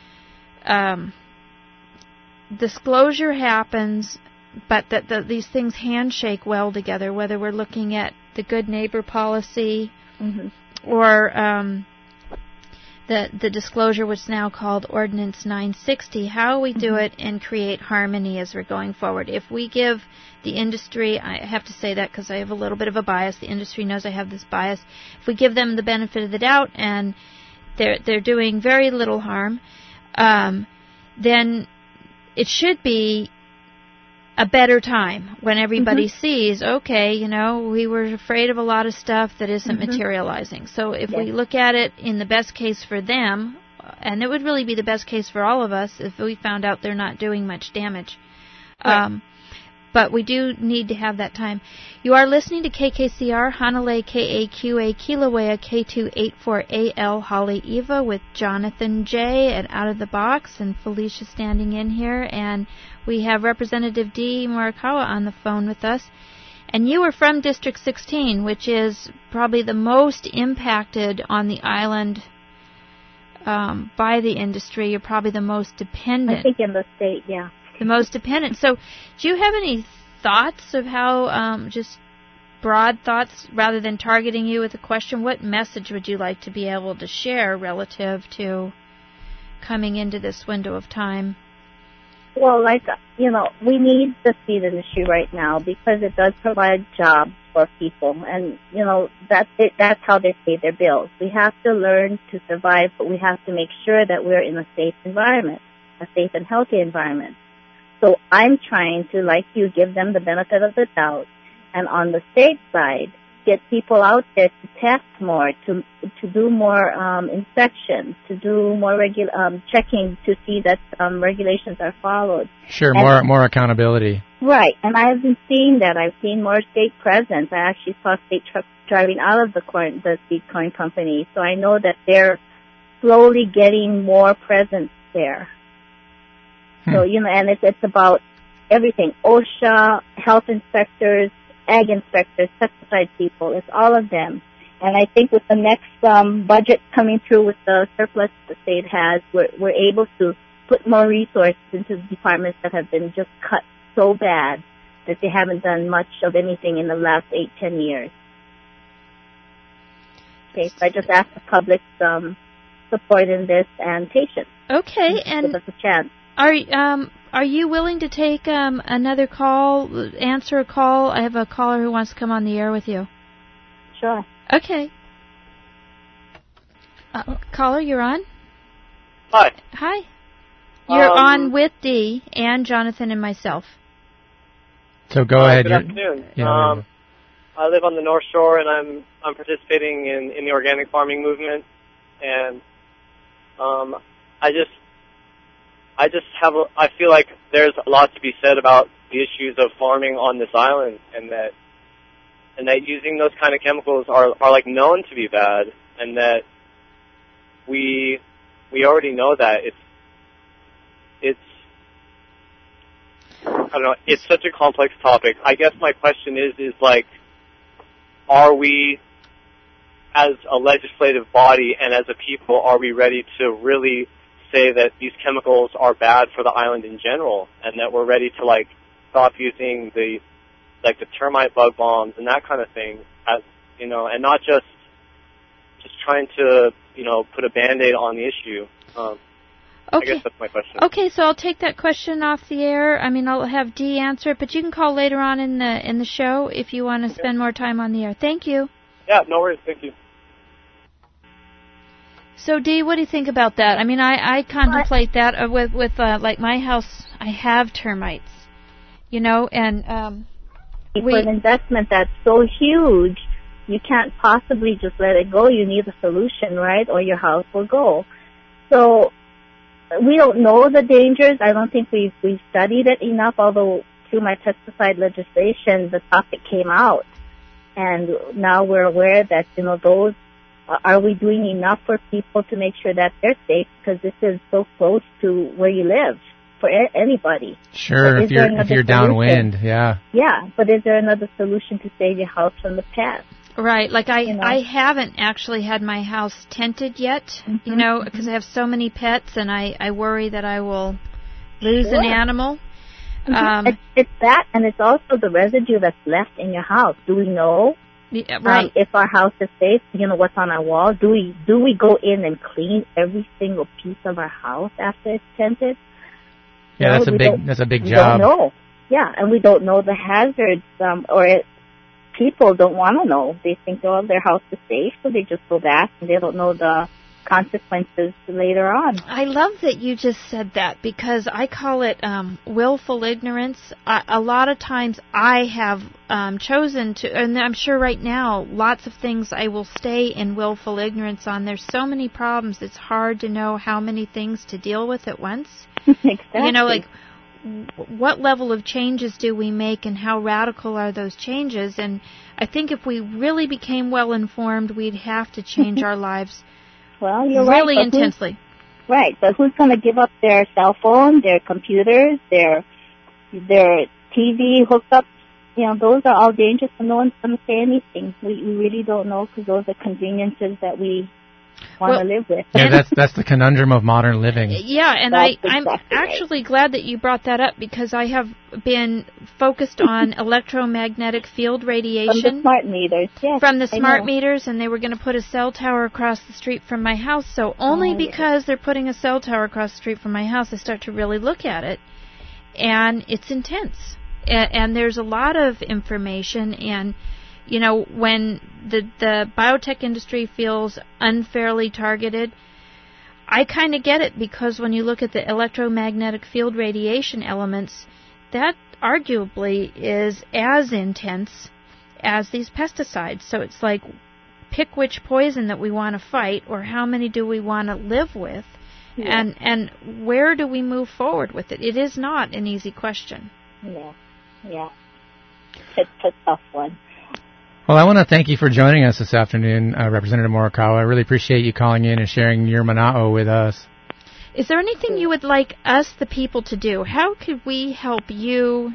disclosure happens, but that these things handshake well together, whether we're looking at the good neighbor policy or the disclosure, which is now called Ordinance 960, how we do it and create harmony as we're going forward. If we give the industry, I have to say that because I have a little bit of a bias, the industry knows I have this bias, if we give them the benefit of the doubt and they're doing very little harm, then it should be a better time when everybody sees, okay, we were afraid of a lot of stuff that isn't materializing. So if we look at it in the best case for them, and it would really be the best case for all of us if we found out they're not doing much damage. Right. But we do need to have that time. You are listening to KKCR, Hanalei KAQA, Kilauea K284AL, Holly Eva with Jonathan J. at Out of the Box and Felicia standing in here. And we have Representative Dee Morikawa on the phone with us. And you are from District 16, which is probably the most impacted on the island by the industry. You're probably the most dependent. I think in the state, yeah. The most dependent. So do you have any thoughts of how, just broad thoughts, rather than targeting you with a question, what message would you like to be able to share relative to coming into this window of time? Well, we need the seed industry right now because it does provide jobs for people. And, that's it. That's how they pay their bills. We have to learn to survive, but we have to make sure that we're in a safe environment, a safe and healthy environment. So I'm trying to, like you, give them the benefit of the doubt. And on the state side, get people out there to test more, to do more inspections, to do more checking to see that regulations are followed. Sure, more accountability. Right, and I've been seeing that. I've seen more state presence. I actually saw state trucks driving out of the seed corn company, so I know that they're slowly getting more presence there. So, and it's about everything. OSHA, health inspectors, ag inspectors, pesticide people, it's all of them. And I think with the next budget coming through with the surplus the state has, we're able to put more resources into departments that have been just cut so bad that they haven't done much of anything in the last 8-10 years. Okay, so I just ask the public's support in this and patience. Okay, and give us a chance. Are you willing to take another call, answer a call? I have a caller who wants to come on the air with you. Sure. Okay. Caller, you're on? Hi. Hi. You're on with Dee and Jonathan and myself. So go ahead. Good afternoon. I live on the North Shore, and I'm participating in the organic farming movement, and I feel like there's a lot to be said about the issues of farming on this island, and that using those kind of chemicals are like known to be bad, and that we already know that it's I don't know, it's such a complex topic. I guess my question is like, are we, as a legislative body and as a people, are we ready to really say that these chemicals are bad for the island in general, and that we're ready to like stop using the termite bug bombs and that kind of thing, as and not just trying to put a Band-Aid on the issue. Okay. I guess that's my question. Okay, so I'll take that question off the air. I mean, I'll have Dee answer it, but you can call later on in the show if you want to spend more time on the air. Thank you. Yeah, no worries. Thank you. So, Dee, what do you think about that? I mean, I contemplate that with like my house. I have termites, and for an investment that's so huge, you can't possibly just let it go. You need a solution, right? Or your house will go. So we don't know the dangers. I don't think we've studied it enough, although through my pesticide legislation, the topic came out. And now we're aware that, those, are we doing enough for people to make sure that they're safe? Because this is so close to where you live for anybody. Sure, if you're downwind, yeah. Yeah, but is there another solution to save your house from the pest? Right, like I haven't actually had my house tented yet, because I have so many pets, and I worry that I will lose an animal. It's that, and it's also the residue that's left in your house. Do we know? Yeah, right. If our house is safe, what's on our wall? Do we go in and clean every single piece of our house after it's tented? Yeah, that's a big job. We don't know. Yeah, and we don't know the hazards, people don't want to know. They think, their house is safe, so they just go back, and they don't know the consequences later on. I love that you just said that, because I call it willful ignorance. A lot of times I have chosen to, and I'm sure right now, lots of things I will stay in willful ignorance on. There's so many problems, it's hard to know how many things to deal with at once. Exactly. what level of changes do we make and how radical are those changes? And I think if we really became well informed, we'd have to change our lives really intensely. Right, but who's going to give up their cell phone, their computers, their TV hookups? Those are all dangerous, and no one's going to say anything. We really don't know, because those are conveniences that we want to live with. Yeah, that's the conundrum of modern living. Yeah, and I'm actually glad that you brought that up, because I have been focused on electromagnetic field radiation. From the smart meters, yes. From the smart meters, and they were going to put a cell tower across the street from my house. So only because they're putting a cell tower across the street from my house, I start to really look at it, and it's intense. And there's a lot of information, and when the biotech industry feels unfairly targeted, I kind of get it, because when you look at the electromagnetic field radiation elements, that arguably is as intense as these pesticides. So it's like, pick which poison that we want to fight, or how many do we want to live with, and where do we move forward with it? It is not an easy question. Yeah. It's a tough one. Well, I want to thank you for joining us this afternoon, Representative Morikawa. I really appreciate you calling in and sharing your mana'o with us. Is there anything you would like us, the people, to do? How could we help you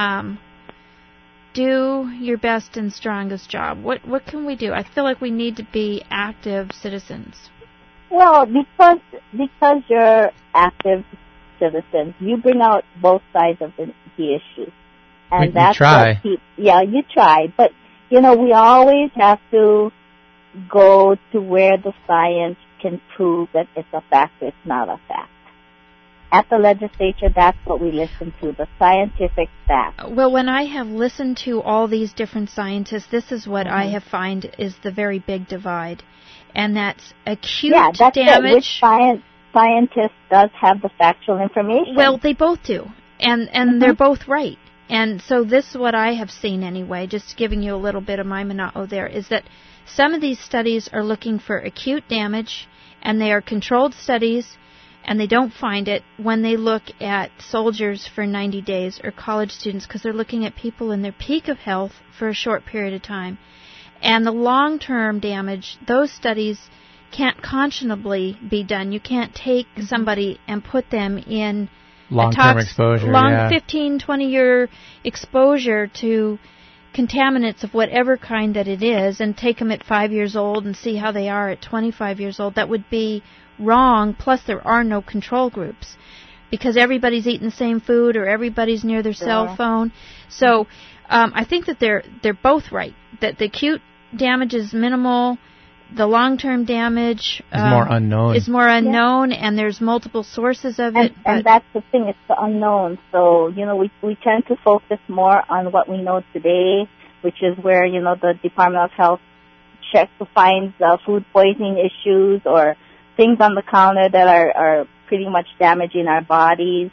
do your best and strongest job? What can we do? I feel like we need to be active citizens. Well, because you're active citizens, you bring out both sides of the issue. And we try. You try. But, we always have to go to where the science can prove that it's a fact or it's not a fact. At the legislature, that's what we listen to, the scientific facts. Well, when I have listened to all these different scientists, this is what I have found is the very big divide. And that's acute damage. Which scientist does have the factual information? Well, they both do. And they're both right. And so this is what I have seen anyway, just giving you a little bit of my mana'o there, is that some of these studies are looking for acute damage, and they are controlled studies, and they don't find it when they look at soldiers for 90 days or college students, because they're looking at people in their peak of health for a short period of time. And the long-term damage, those studies can't conscionably be done. You can't take somebody and put them in long-term exposure, 15, 20-year exposure to contaminants of whatever kind that it is, and take them at 5 years old and see how they are at 25 years old. That would be wrong. Plus, there are no control groups, because everybody's eating the same food, or everybody's near their cell phone. So I think that they're both right, that the acute damage is minimal. The long-term damage is more unknown. And there's multiple sources of it. And that's the thing, it's the unknown. So, we tend to focus more on what we know today, which is where, the Department of Health checks to find food poisoning issues or things on the counter that are pretty much damaging our bodies.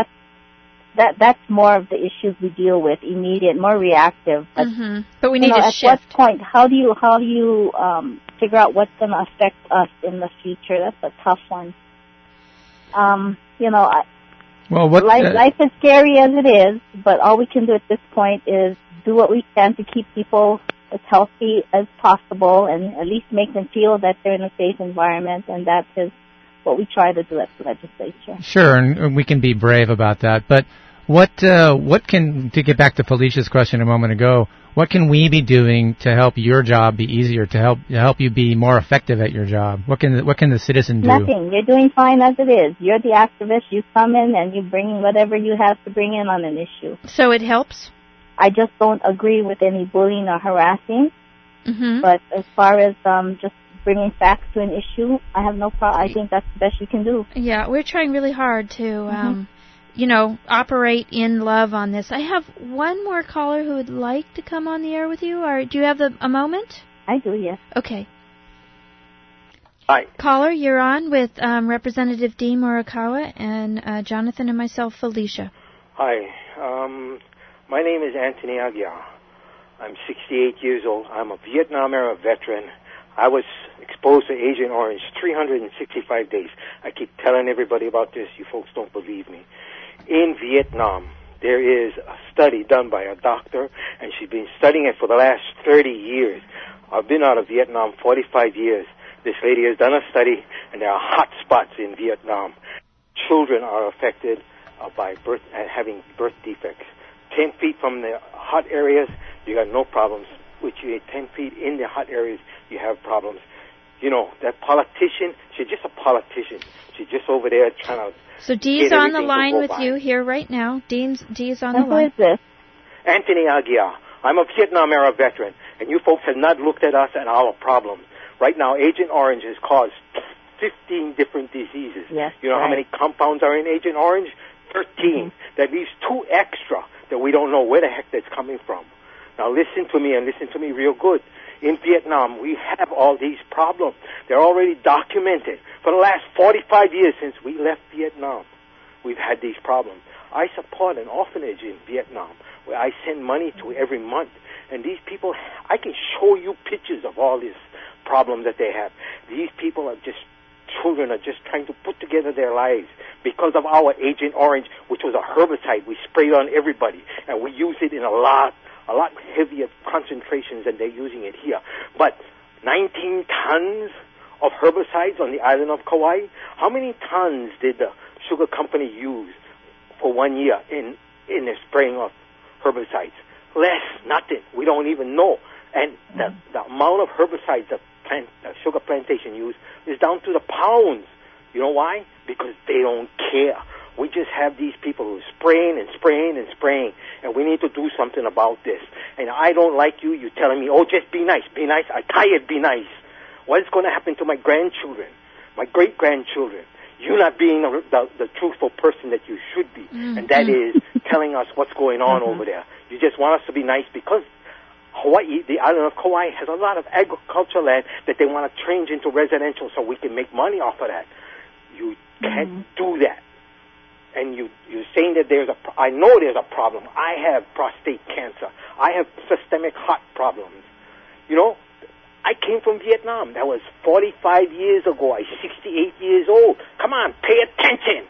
That's more of the issues we deal with, immediate, more reactive. But we need to shift. At what point, how do you figure out what's going to affect us in the future? That's a tough one. Life is scary as it is, but all we can do at this point is do what we can to keep people as healthy as possible, and at least make them feel that they're in a safe environment, and that is what we try to do at the legislature. Sure, and we can be brave about that. But to get back to Felicia's question a moment ago, what can we be doing to help your job be easier, to help you be more effective at your job? What can the citizen do? Nothing. You're doing fine as it is. You're the activist. You come in and you bring in whatever you have to bring in on an issue. So it helps? I just don't agree with any bullying or harassing. But as far as just bringing facts to an issue, I have no problem. I think that's the best you can do. Yeah, we're trying really hard to operate in love on this. I have one more caller who would like to come on the air with you. Or do you have a moment? I do, yes. Okay. Hi. Caller, you're on with Representative Dee Morikawa and Jonathan and myself, Felicia. Hi. My name is Anthony Aguiar. I'm 68 years old. I'm a Vietnam-era veteran. I was exposed to Agent Orange 365 days. I keep telling everybody about this. You folks don't believe me. In Vietnam, there is a study done by a doctor, and she's been studying it for the last 30 years. I've been out of Vietnam 45 years. This lady has done a study, and there are hot spots in Vietnam. Children are affected by birth and having birth defects. 10 feet from the hot areas, you got no problems. Which you 10 feet in the hot areas, you have problems. You know, that politician, she's just a politician. She's just over there trying to... So Dee's on the line with you here right now. Dee's on the line. Who is this? Anthony Aguiar. I'm a Vietnam-era veteran, and you folks have not looked at us and our problems. Right now, Agent Orange has caused 15 different diseases. Yes, you know how many compounds are in Agent Orange? 13. Mm-hmm. That leaves 2 extra that we don't know where the heck that's coming from. Now listen to me, and listen to me real good. In Vietnam, we have all these problems. They're already documented. For the last 45 years since we left Vietnam, we've had these problems. I support an orphanage in Vietnam where I send money to every month. And these people, I can show you pictures of all these problems that they have. These people are just, children are just trying to put together their lives because of our Agent Orange, which was a herbicide we sprayed on everybody. And we use it in a lot heavier concentrations than they're using it here. But 19 tons of herbicides on the island of Kauai. How many tons did the sugar company use for 1 year in the spraying of herbicides? Less, nothing. We don't even know. And the amount of herbicides the sugar plantation use is down to the pounds. You know why? Because they don't care. We just have these people who are spraying and spraying and spraying, and we need to do something about this. And I don't like you. You're telling me, oh, just be nice, be nice. I'm tired, be nice. What is going to happen to my grandchildren, my great-grandchildren? You're not being the truthful person that you should be, and that is telling us what's going on over there. You just want us to be nice because Hawaii, the island of Kauai, has a lot of agricultural land that they want to change into residential so we can make money off of that. You can't do that. And you're saying that I know there's a problem. I have prostate cancer. I have systemic heart problems. You know, I came from Vietnam. That was 45 years ago. I'm 68 years old. Come on, pay attention.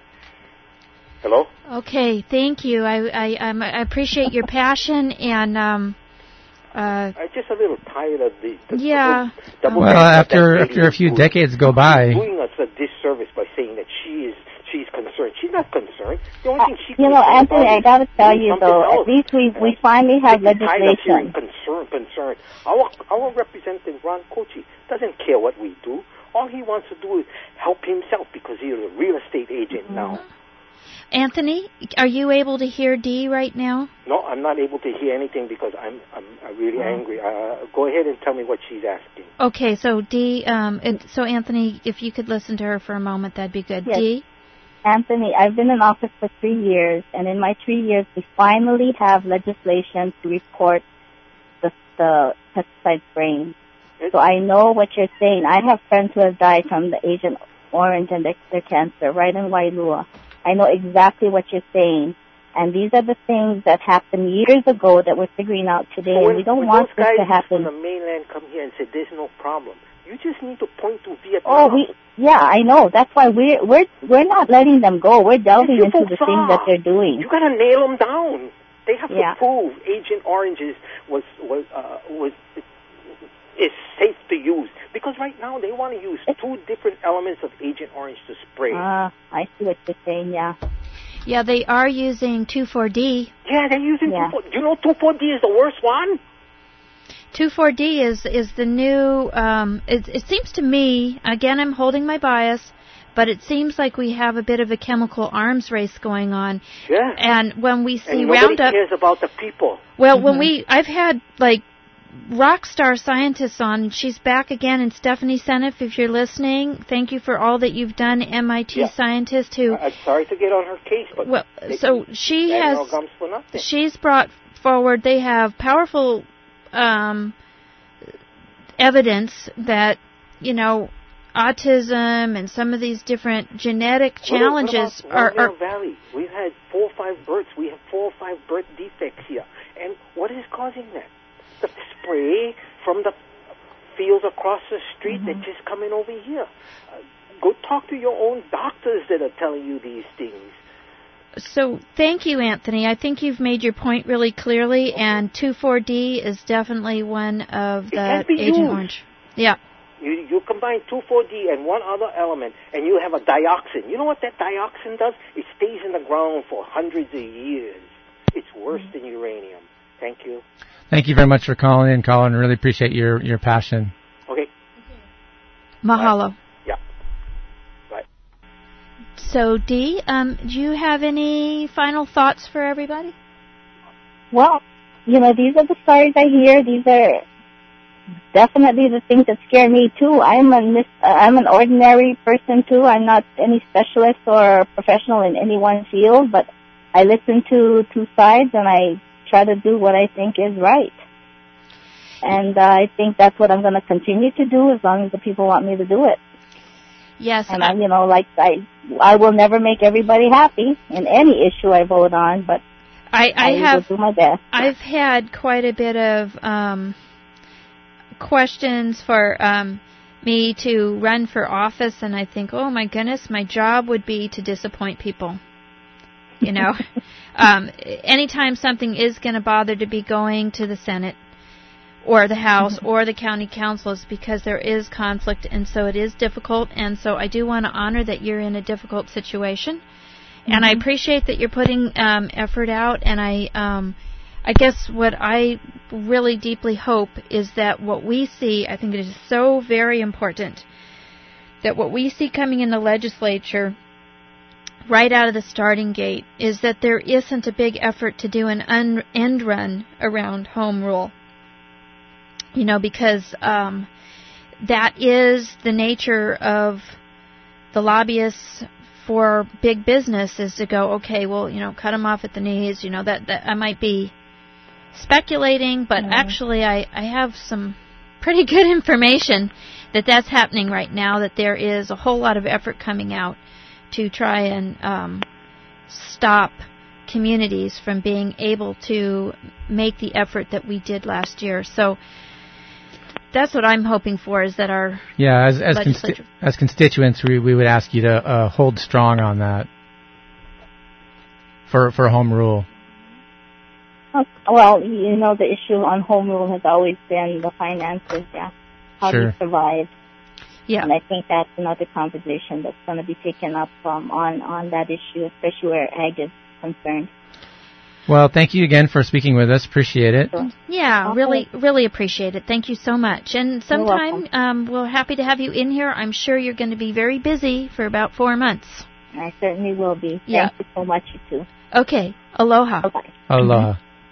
Hello? Okay, thank you. I appreciate your passion, and I'm just a little tired of the double well, after a few decades go by, doing us a disservice by saying that she's concerned. She's not concerned. The only thing she you know, Anthony, I gotta tell you though, at least we finally have legislation. Concerned. Our representative Ron Kochi doesn't care what we do. All he wants to do is help himself because he's a real estate agent now. Anthony, are you able to hear Dee right now? No, I'm not able to hear anything because I'm really angry. Go ahead and tell me what she's asking. Okay, so Dee, so Anthony, if you could listen to her for a moment, that'd be good. Yes. Dee? Anthony, I've been in office for 3 years, and in my 3 years, we finally have legislation to report the pesticide spraying. So I know what you're saying. I have friends who have died from the Agent Orange and their cancer right in Wailua. I know exactly what you're saying. And these are the things that happened years ago that we're figuring out today, and we don't want this to happen. When those guys from the mainland come here and say there's no problem, you just need to point to Vietnam. Yeah, I know. That's why we're not letting them go. We're delving into the things that they're doing. You gotta nail them down. They have to prove Agent Orange is safe to use, because right now they want to use 2 different elements of Agent Orange to spray. I see what you're saying. Yeah. Yeah, they are using 2,4-D. Yeah, they're using 2,4-D. Do you know 2,4-D is the worst one? 2,4-D is the new, it seems to me, again I'm holding my bias, but it seems like we have a bit of a chemical arms race going on. Yeah. And when we see and Roundup... nobody cares about the people. Well, I've had, rock star scientists on. She's back again, and Stephanie Seneff, if you're listening, thank you for all that you've done, MIT scientist who... I'm sorry to get on her case, but... Well, so she's brought forward, they have powerful evidence that, autism and some of these different genetic challenges are... Valley? We've had 4 or 5 births. We have 4 or 5 birth defects here. And what is causing that? The spray from the fields across the street that's just coming over here. Go talk to your own doctors that are telling you these things. So thank you, Anthony. I think you've made your point really clearly, and 2,4-D is definitely one of the Agent Orange. Yeah. You combine 2,4-D and one other element, and you have a dioxin. You know what that dioxin does? It stays in the ground for hundreds of years. It's worse than uranium. Thank you. Thank you very much for calling in, Colin. Really appreciate your passion. Okay. Mahalo. Bye. Yeah. Bye. So, Dee, do you have any final thoughts for everybody? Well, these are the stories I hear. These are definitely the things that scare me too. I'm an ordinary person too. I'm not any specialist or professional in any one field, but I listen to two sides and I try to do what I think is right. And I think that's what I'm going to continue to do as long as the people want me to do it. Yes. And I will never make everybody happy in any issue I vote on, but I will do my best. I've had quite a bit of questions for me to run for office, and I think, oh my goodness, my job would be to disappoint people. Anytime something is going to bother to be going to the Senate or the House or the county council, is because there is conflict, and so it is difficult. And so I do want to honor that you're in a difficult situation, and I appreciate that you're putting effort out. And I guess what I really deeply hope is that what we see, I think it is so very important, that what we see coming in the legislature right out of the starting gate is that there isn't a big effort to do an end run around home rule. Because that is the nature of the lobbyists for big business, is to go, okay, well, cut them off at the knees. That I might be speculating, but actually I have some pretty good information that that's happening right now, that there is a whole lot of effort coming out to try and stop communities from being able to make the effort that we did last year. So that's what I'm hoping for, is that our as constituents, we would ask you to hold strong on that for home rule. Well, the issue on home rule has always been the finances, how do you survive? Yeah. And I think that's another conversation that's going to be taken up on that issue, especially where ag is concerned. Well, thank you again for speaking with us. Appreciate it. Yeah, really, really appreciate it. Thank you so much. And sometime we're happy to have you in here. I'm sure you're going to be very busy for about 4 months. I certainly will be. Yeah. Thank you so much, you too. Okay. Aloha. Bye-bye. Aloha.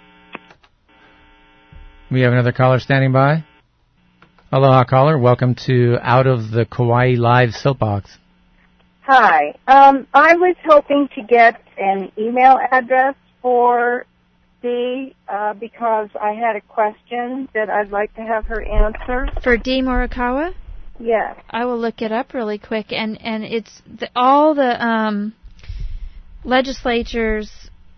We have another caller standing by. Aloha, caller. Welcome to Out of the Kauai Live Soapbox. Hi. I was hoping to get an email address for Dee because I had a question that I'd like to have her answer. For Dee Morikawa? Yes. I will look it up really quick, and it's all the legislatures'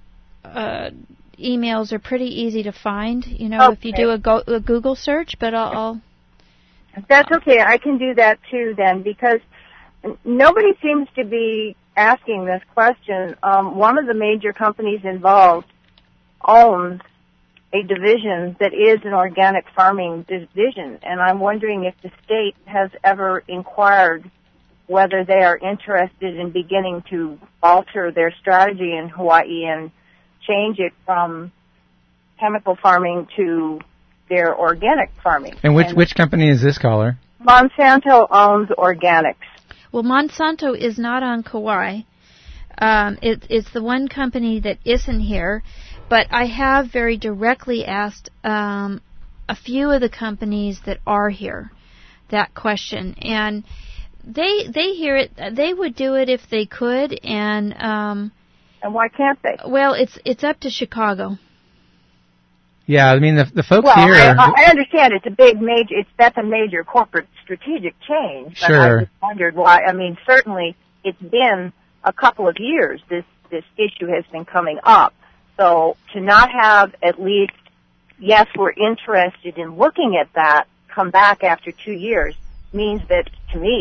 emails are pretty easy to find. If you do a Google search, but I'll. That's okay. I can do that too then, because nobody seems to be asking this question. One of the major companies involved owns a division that is an organic farming division, and I'm wondering if the state has ever inquired whether they are interested in beginning to alter their strategy in Hawaii and change it from chemical farming to their organic farming. And which company is this, caller? Monsanto owns organics. Well, Monsanto is not on Kauai. It's the one company that isn't here, but I have very directly asked a few of the companies that are here that question, and they hear it. They would do it if they could, and why can't they? Well, it's up to Chicago. Yeah, I mean the folks here. I understand it's a big major. That's a major corporate strategic change. But sure. I just wondered why. I mean, certainly it's been a couple of years. This issue has been coming up. So to not have at least, yes, we're interested in looking at that, come back after 2 years means that to me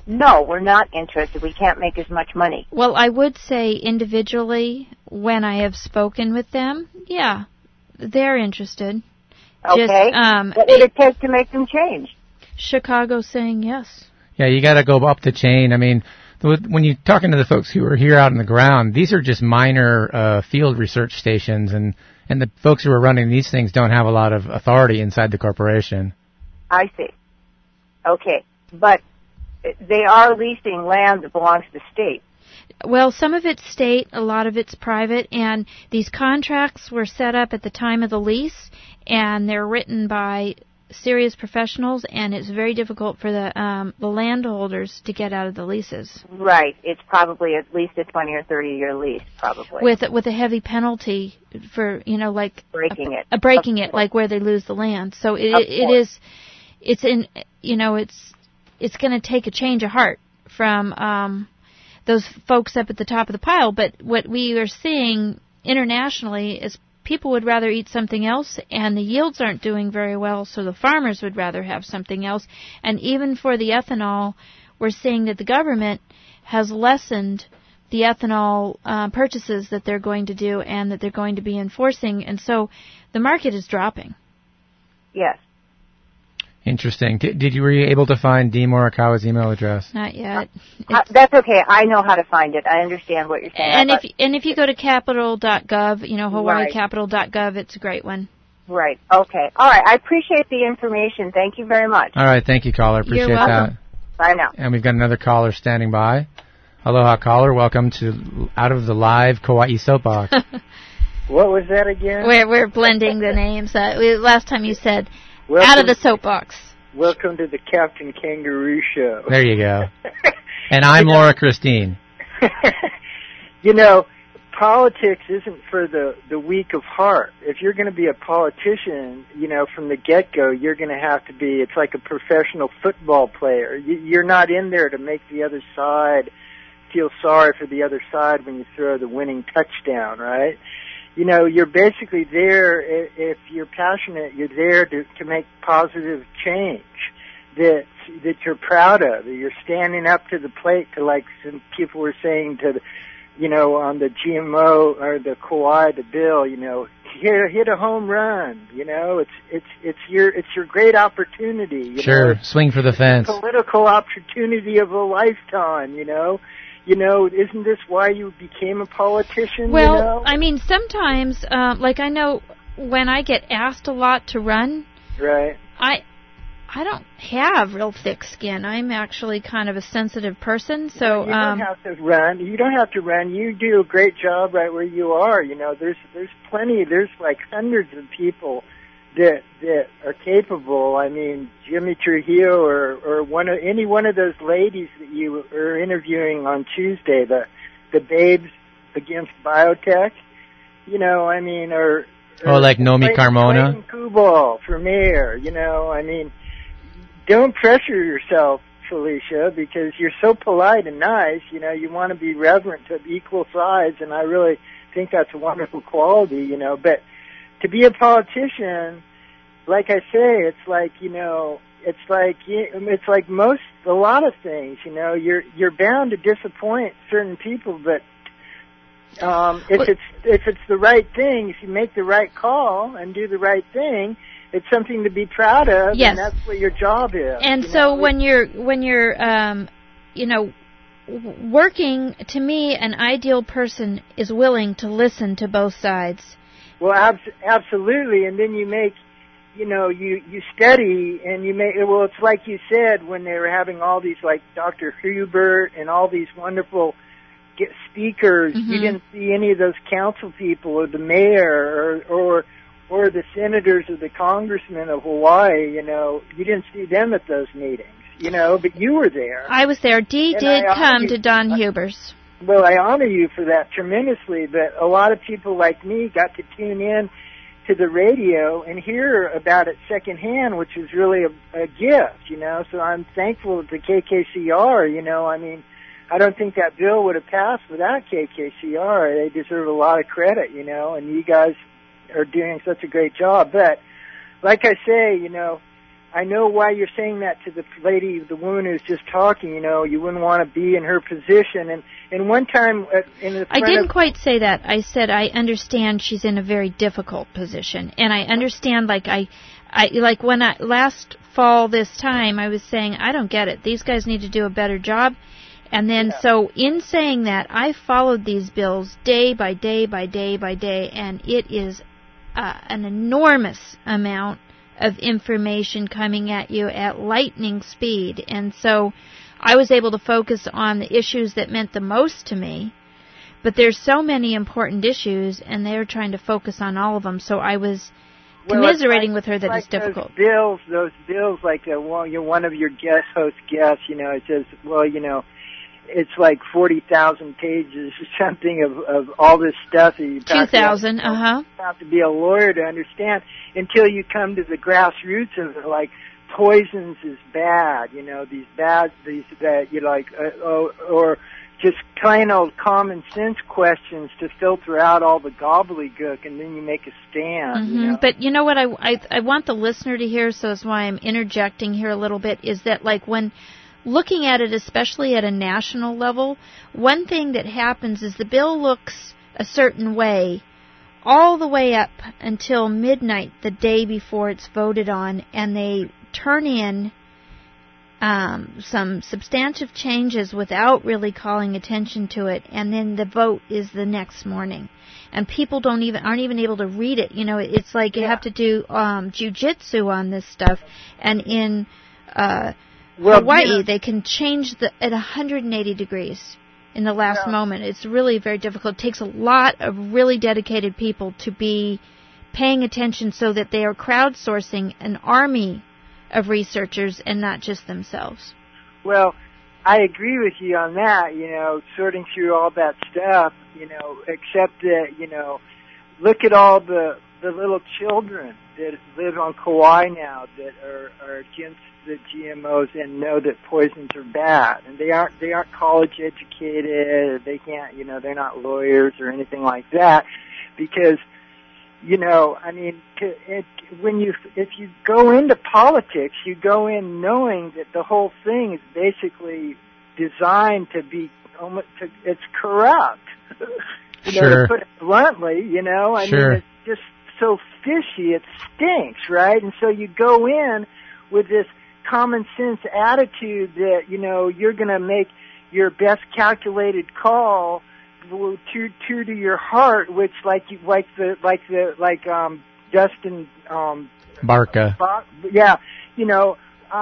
no, we're not interested. We can't make as much money. Well, I would say individually, when I have spoken with them, yeah, they're interested. Okay. Just, what would it take to make them change? Chicago's saying yes. Yeah, you got to go up the chain. I mean, when you're talking to the folks who are here out on the ground, these are just minor field research stations, and the folks who are running these things don't have a lot of authority inside the corporation. I see. Okay, but they are leasing land that belongs to the state. Well, some of it's state, a lot of it's private, and these contracts were set up at the time of the lease, and they're written by serious professionals, and it's very difficult for the landholders to get out of the leases. Right. It's probably at least a 20 or 30-year lease, probably. With a heavy penalty for, like breaking it. Breaking it, like where they lose the land. So it's going to take a change of heart from those folks up at the top of the pile. But what we are seeing internationally is people would rather eat something else, and the yields aren't doing very well, so the farmers would rather have something else. And even for the ethanol, we're seeing that the government has lessened the ethanol purchases that they're going to do and that they're going to be enforcing, and so the market is dropping. Yes. Interesting. Were you able to find Dean Morikawa's email address? Not yet. That's okay. I know how to find it. I understand what you're saying. And if you go to capital.gov, HawaiiCapital.gov, it's a great one. Right. Okay. All right. I appreciate the information. Thank you very much. All right. Thank you, caller. Appreciate You're welcome. that. Bye now. And we've got another caller standing by. Aloha, caller. Welcome to Out of the Live Kauai Soapbox. What was that again? We're blending the names. Last time you said Out of the Soapbox. Welcome to the Captain Kangaroo Show. There you go. And I'm Laura Christine. Politics isn't for the weak of heart. If you're going to be a politician, from the get-go, you're going to have to be, it's like a professional football player. You're not in there to make the other side feel sorry for the other side when you throw the winning touchdown, right? You're basically there, if you're passionate, you're there to make positive change that you're proud of. You're standing up to the plate to, like some people were saying, to on the GMO or the Kauai, the bill, hit a home run. It's your great opportunity. Sure, swing for the fence. Political opportunity of a lifetime. Isn't this why you became a politician? Well, I mean, sometimes, I know when I get asked a lot to run, right? I don't have real thick skin. I'm actually kind of a sensitive person, so you don't have to run. You don't have to run. You do a great job right where you are. There's plenty. There's like hundreds of people that are capable. I mean, Jimmy Trujillo or any one of those ladies that you are interviewing on Tuesday, the babes against biotech. Or like Nomi Carmona, Kubal for mayor. Don't pressure yourself, Felicia, because you're so polite and nice. You want to be reverent to equal size, and I really think that's a wonderful quality. But to be a politician, like I say, it's like a lot of things. You're bound to disappoint certain people, but if it's the right thing, if you make the right call and do the right thing, it's something to be proud of. Yes. And that's what your job is. And so when you're working, to me, an ideal person is willing to listen to both sides. Well, absolutely. And then you make, you study and you make, well, it's like you said when they were having all these, like Dr. Hubert and all these wonderful speakers. Mm-hmm. You didn't see any of those council people or the mayor or the senators or the congressmen of Hawaii. You didn't see them at those meetings. But you were there. I was there. Dee did come to Don Huber's. Well, I honor you for that tremendously, but a lot of people like me got to tune in to the radio and hear about it secondhand, which is really a gift, so I'm thankful to KKCR, I don't think that bill would have passed without KKCR. They deserve a lot of credit, and you guys are doing such a great job. But like I say, I know why you're saying that to the lady, the woman who's just talking. You know, you wouldn't want to be in her position. And one time, I didn't quite say that. I said I understand she's in a very difficult position, and I understand. Like when last fall this time, I was saying I don't get it. These guys need to do a better job. And then, so in saying that, I followed these bills day by day by day by day, and it is an enormous amount of information coming at you at lightning speed. And so I was able to focus on the issues that meant the most to me. But there's so many important issues, and they're trying to focus on all of them. So I was commiserating with her that it's difficult. Those bills, like one of your host guests, you know, it says, well, you know, it's like 40,000 pages or something of all this stuff that you 2,000, have to be a lawyer to understand until you come to the grassroots of it, like poisons is bad, you know, these that you like, or just plain old common sense questions to filter out all the gobbledygook, and then you make a stand. Mm-hmm. You know? But you know what I want the listener to hear, so that's why I'm interjecting here a little bit, is that like when looking at it, especially at a national level, one thing that happens is the bill looks a certain way all the way up until midnight the day before it's voted on, and they turn in some substantive changes without really calling attention to it, and then the vote is the next morning. And people aren't even able to read it. You know, it's like you have to do jiu-jitsu on this stuff, and in Hawaii, they can change at 180 degrees in the last moment. It's really very difficult. It takes a lot of really dedicated people to be paying attention so that they are crowdsourcing an army of researchers and not just themselves. Well, I agree with you on that, you know, sorting through all that stuff, you know, except that, you know, look at all the little children that live on Kauai now that are against the GMOs and know that poisons are bad, and they aren't college educated, they can't, you know, they're not lawyers or anything like that, because, you know, I mean, if you go into politics, you go in knowing that the whole thing is basically designed to be it's corrupt. You know, to put it bluntly, you know, I mean, it's just so fishy, it stinks, right? And so you go in with this common sense attitude that, you know, you're going to make your best calculated call true to your heart, which Dustin Barca. You know,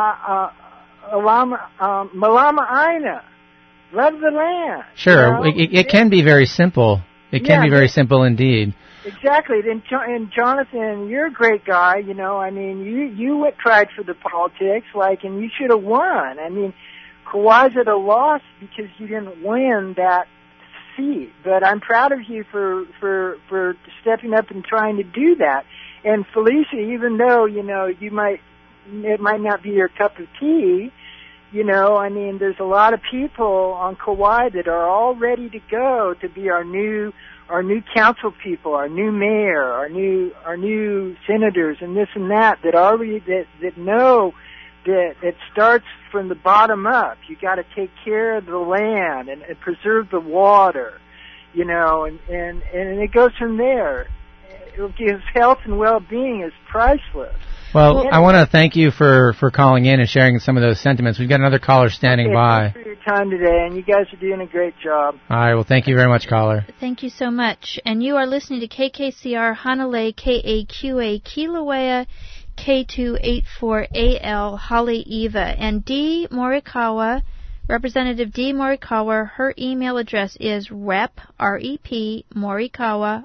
Malama Aina, love the land. Sure, you know? It can be very simple. It can be very simple indeed. Exactly, and Jonathan, you're a great guy. You know, I mean, you tried for the politics, and you should have won. I mean, Kauai's at a loss because you didn't win that seat. But I'm proud of you for stepping up and trying to do that. And Felicia, even though you know it might not be your cup of tea, you know, I mean, there's a lot of people on Kauai that are all ready to go to be our new council people, our new mayor, our new senators, and this and that already that know that it starts from the bottom up. You got to take care of the land and preserve the water, you know, and it goes from there. It gives health and well-being is priceless. Well, I want to thank you for calling in and sharing some of those sentiments. We've got another caller standing by. Thanks for your time today, and you guys are doing a great job. All right, well, thank you very much, caller. Thank you so much. And you are listening to KKCR Hanalei, KAQA Kilauea, K284AL Haleiwa. And Dee Morikawa, Representative Dee Morikawa, her email address is rep, R-E-P, Morikawa,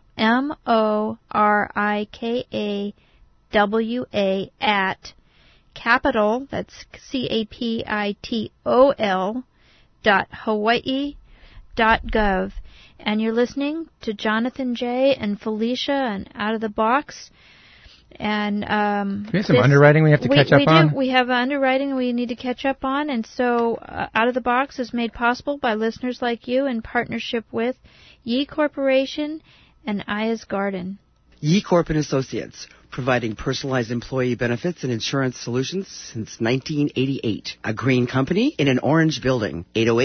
MORIKA, WA at capital, that's CAPITOL .hawaii.gov. And you're listening to Jonathan J. and Felicia and Out of the Box. And we have some underwriting we have to catch up on. We have underwriting we need to catch up on. And so Out of the Box is made possible by listeners like you in partnership with Ye Corporation and Aya's Garden. Ye Corp & Associates, providing personalized employee benefits and insurance solutions since 1988. A green company in an orange building.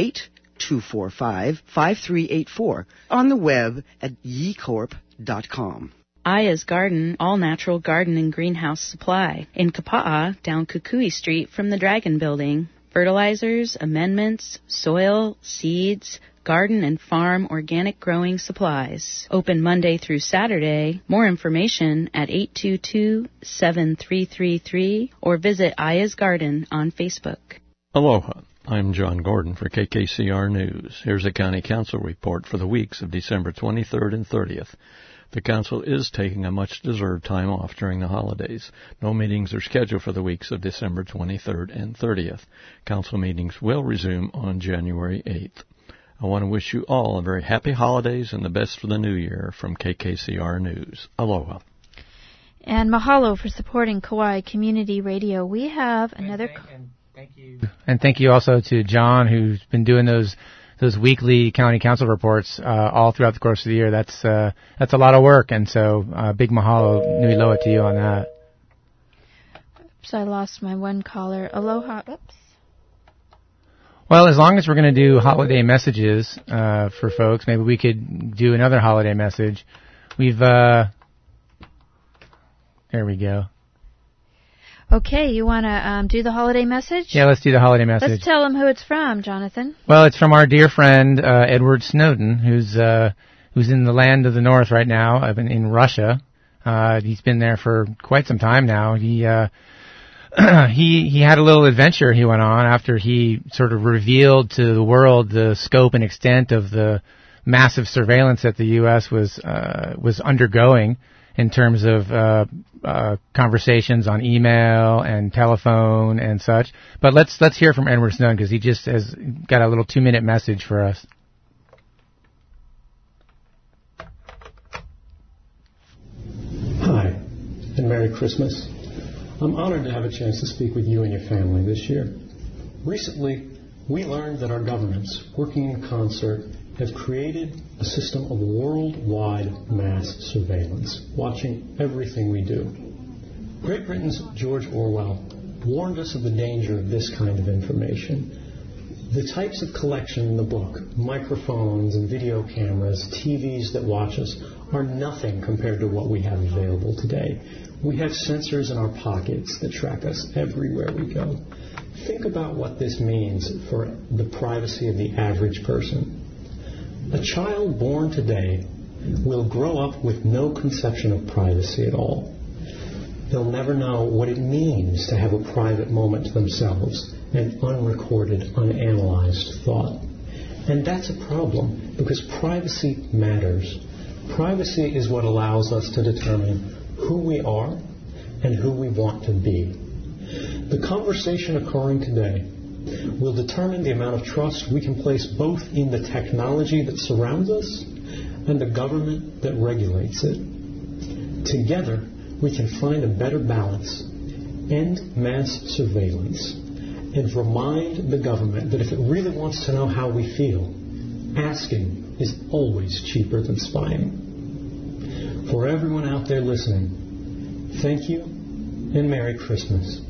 808-245-5384. On the web at yecorp.com. Aya's Garden, all-natural garden and greenhouse supply. In Kapa'a, down Kukui Street from the Dragon Building. Fertilizers, amendments, soil, seeds, garden and farm organic growing supplies. Open Monday through Saturday. More information at 822-7333 or visit Aya's Garden on Facebook. Aloha. I'm John Gordon for KKCR News. Here's a County Council report for the weeks of December 23rd and 30th. The Council is taking a much-deserved time off during the holidays. No meetings are scheduled for the weeks of December 23rd and 30th. Council meetings will resume on January 8th. I want to wish you all a very happy holidays and the best for the new year from KKCR News. Aloha. And mahalo for supporting Kauai Community Radio. We have another... Thank you. And thank you also to John, who's been doing those weekly county council reports all throughout the course of the year. That's a lot of work, and so big mahalo, nui loa to you on that. Oops, I lost my one caller. Aloha. Oops. Well, as long as we're going to do holiday messages for folks, maybe we could do another holiday message. There we go. Okay, you want to do the holiday message? Yeah, let's do the holiday message. Let's tell them who it's from, Jonathan. Well, it's from our dear friend Edward Snowden, who's in the land of the north right now, in Russia. He's been there for quite some time now. He had a little adventure he went on after he sort of revealed to the world the scope and extent of the massive surveillance that the U.S. was undergoing in terms of conversations on email and telephone and such. But let's hear from Edward Snowden, because he just has got a little 2-minute message for us. Hi, and Merry Christmas. I'm honored to have a chance to speak with you and your family this year. Recently, we learned that our governments, working in concert, have created a system of worldwide mass surveillance, watching everything we do. Great Britain's George Orwell warned us of the danger of this kind of information. The types of collection in the book, microphones and video cameras, TVs that watch us, are nothing compared to what we have available today. We have sensors in our pockets that track us everywhere we go. Think about what this means for the privacy of the average person. A child born today will grow up with no conception of privacy at all. They'll never know what it means to have a private moment to themselves, an unrecorded, unanalyzed thought. And that's a problem, because privacy matters. Privacy is what allows us to determine who we are and who we want to be. The conversation occurring today will determine the amount of trust we can place both in the technology that surrounds us and the government that regulates it. Together, we can find a better balance, end mass surveillance, and remind the government that if it really wants to know how we feel, asking is always cheaper than spying. For everyone out there listening, thank you and Merry Christmas.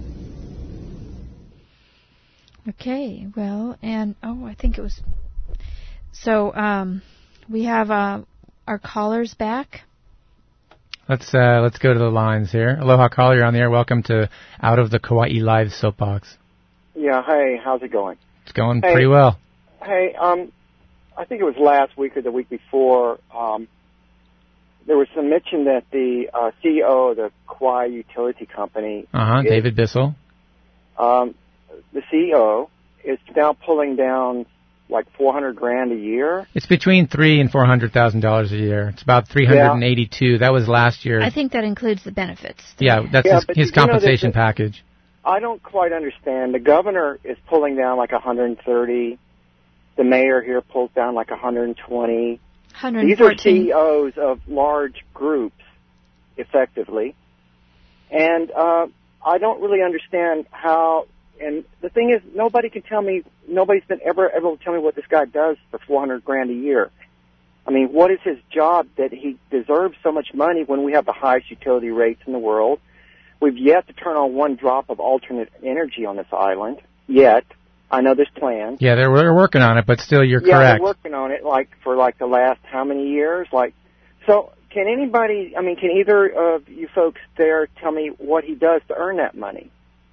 Okay, well, and I think it was. So we have our callers back. Let's go to the lines here. Aloha, caller, you're on the air. Welcome to Out of the Kauai Live Soapbox. Yeah, hey, how's it going? It's going pretty well. Hey, I think it was last week or the week before. There was some mention that the CEO of the Kauai Utility Company, David Bissell, the CEO is now pulling down like $400,000 a year. It's between $300,000 and $400,000 a year. It's about $382,000. Yeah. That was last year. I think that includes the benefits. Yeah, that's his compensation package. I don't quite understand. The governor is pulling down like $130,000. The mayor here pulls down like $120,000. These are CEOs of large groups, effectively. And I don't really understand how. And the thing is, nobody's been ever able to tell me what this guy does for $400,000 a year. I mean, what is his job that he deserves so much money when we have the highest utility rates in the world? We've yet to turn on one drop of alternate energy on this island, yet. I know there's plans. Yeah, they're working on it, but still you're correct. Yeah, they're working on it, for the last how many years? So can either of you folks there tell me what he does to earn that money?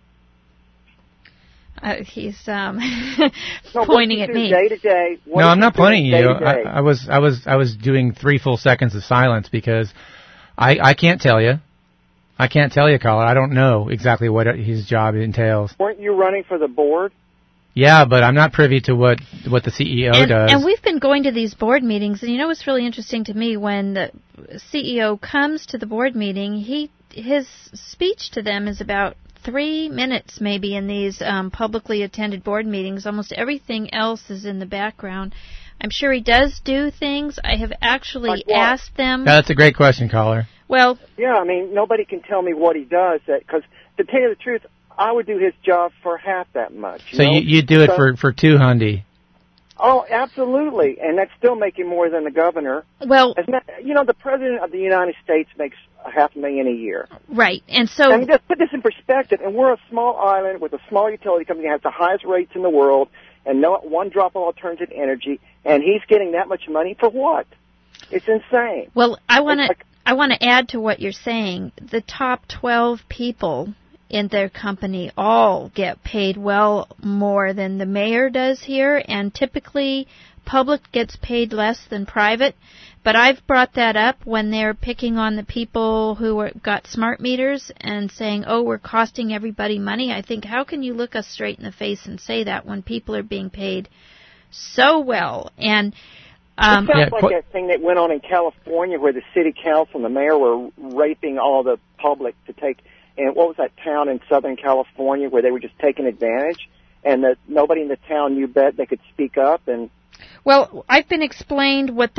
He's pointing at me. Day to day. No, I'm not pointing at you. I was doing 3 full seconds of silence because I can't tell you. I can't tell you, caller. I don't know exactly what his job entails. Weren't you running for the board? Yeah, but I'm not privy to what the CEO does. And we've been going to these board meetings, and what's really interesting to me, when the CEO comes to the board meeting, his speech to them is about 3 minutes maybe in these publicly attended board meetings. Almost everything else is in the background. I'm sure he does do things. I have actually asked them. That's a great question, caller. Well, yeah, nobody can tell me what he does, because to tell you the truth, I would do his job for half that much. So you do it for $200. Oh, absolutely, and that's still making more than the governor. Well, the president of the United States makes $500,000 a year. Right, and so just put this in perspective. And we're a small island with a small utility company that has the highest rates in the world, and not one drop of alternative energy. And he's getting that much money for what? It's insane. Well, I want to add to what you're saying. The top 12 people in their company all get paid well more than the mayor does here, and typically public gets paid less than private. But I've brought that up when they're picking on the people who got smart meters and saying, oh, we're costing everybody money. I think, how can you look us straight in the face and say that when people are being paid so well? And it sounds like that thing that went on in California where the city council and the mayor were raping all the public to take. And what was that town in Southern California where they were just taking advantage, and that nobody in the town knew that they could speak up? And well, I've been explained what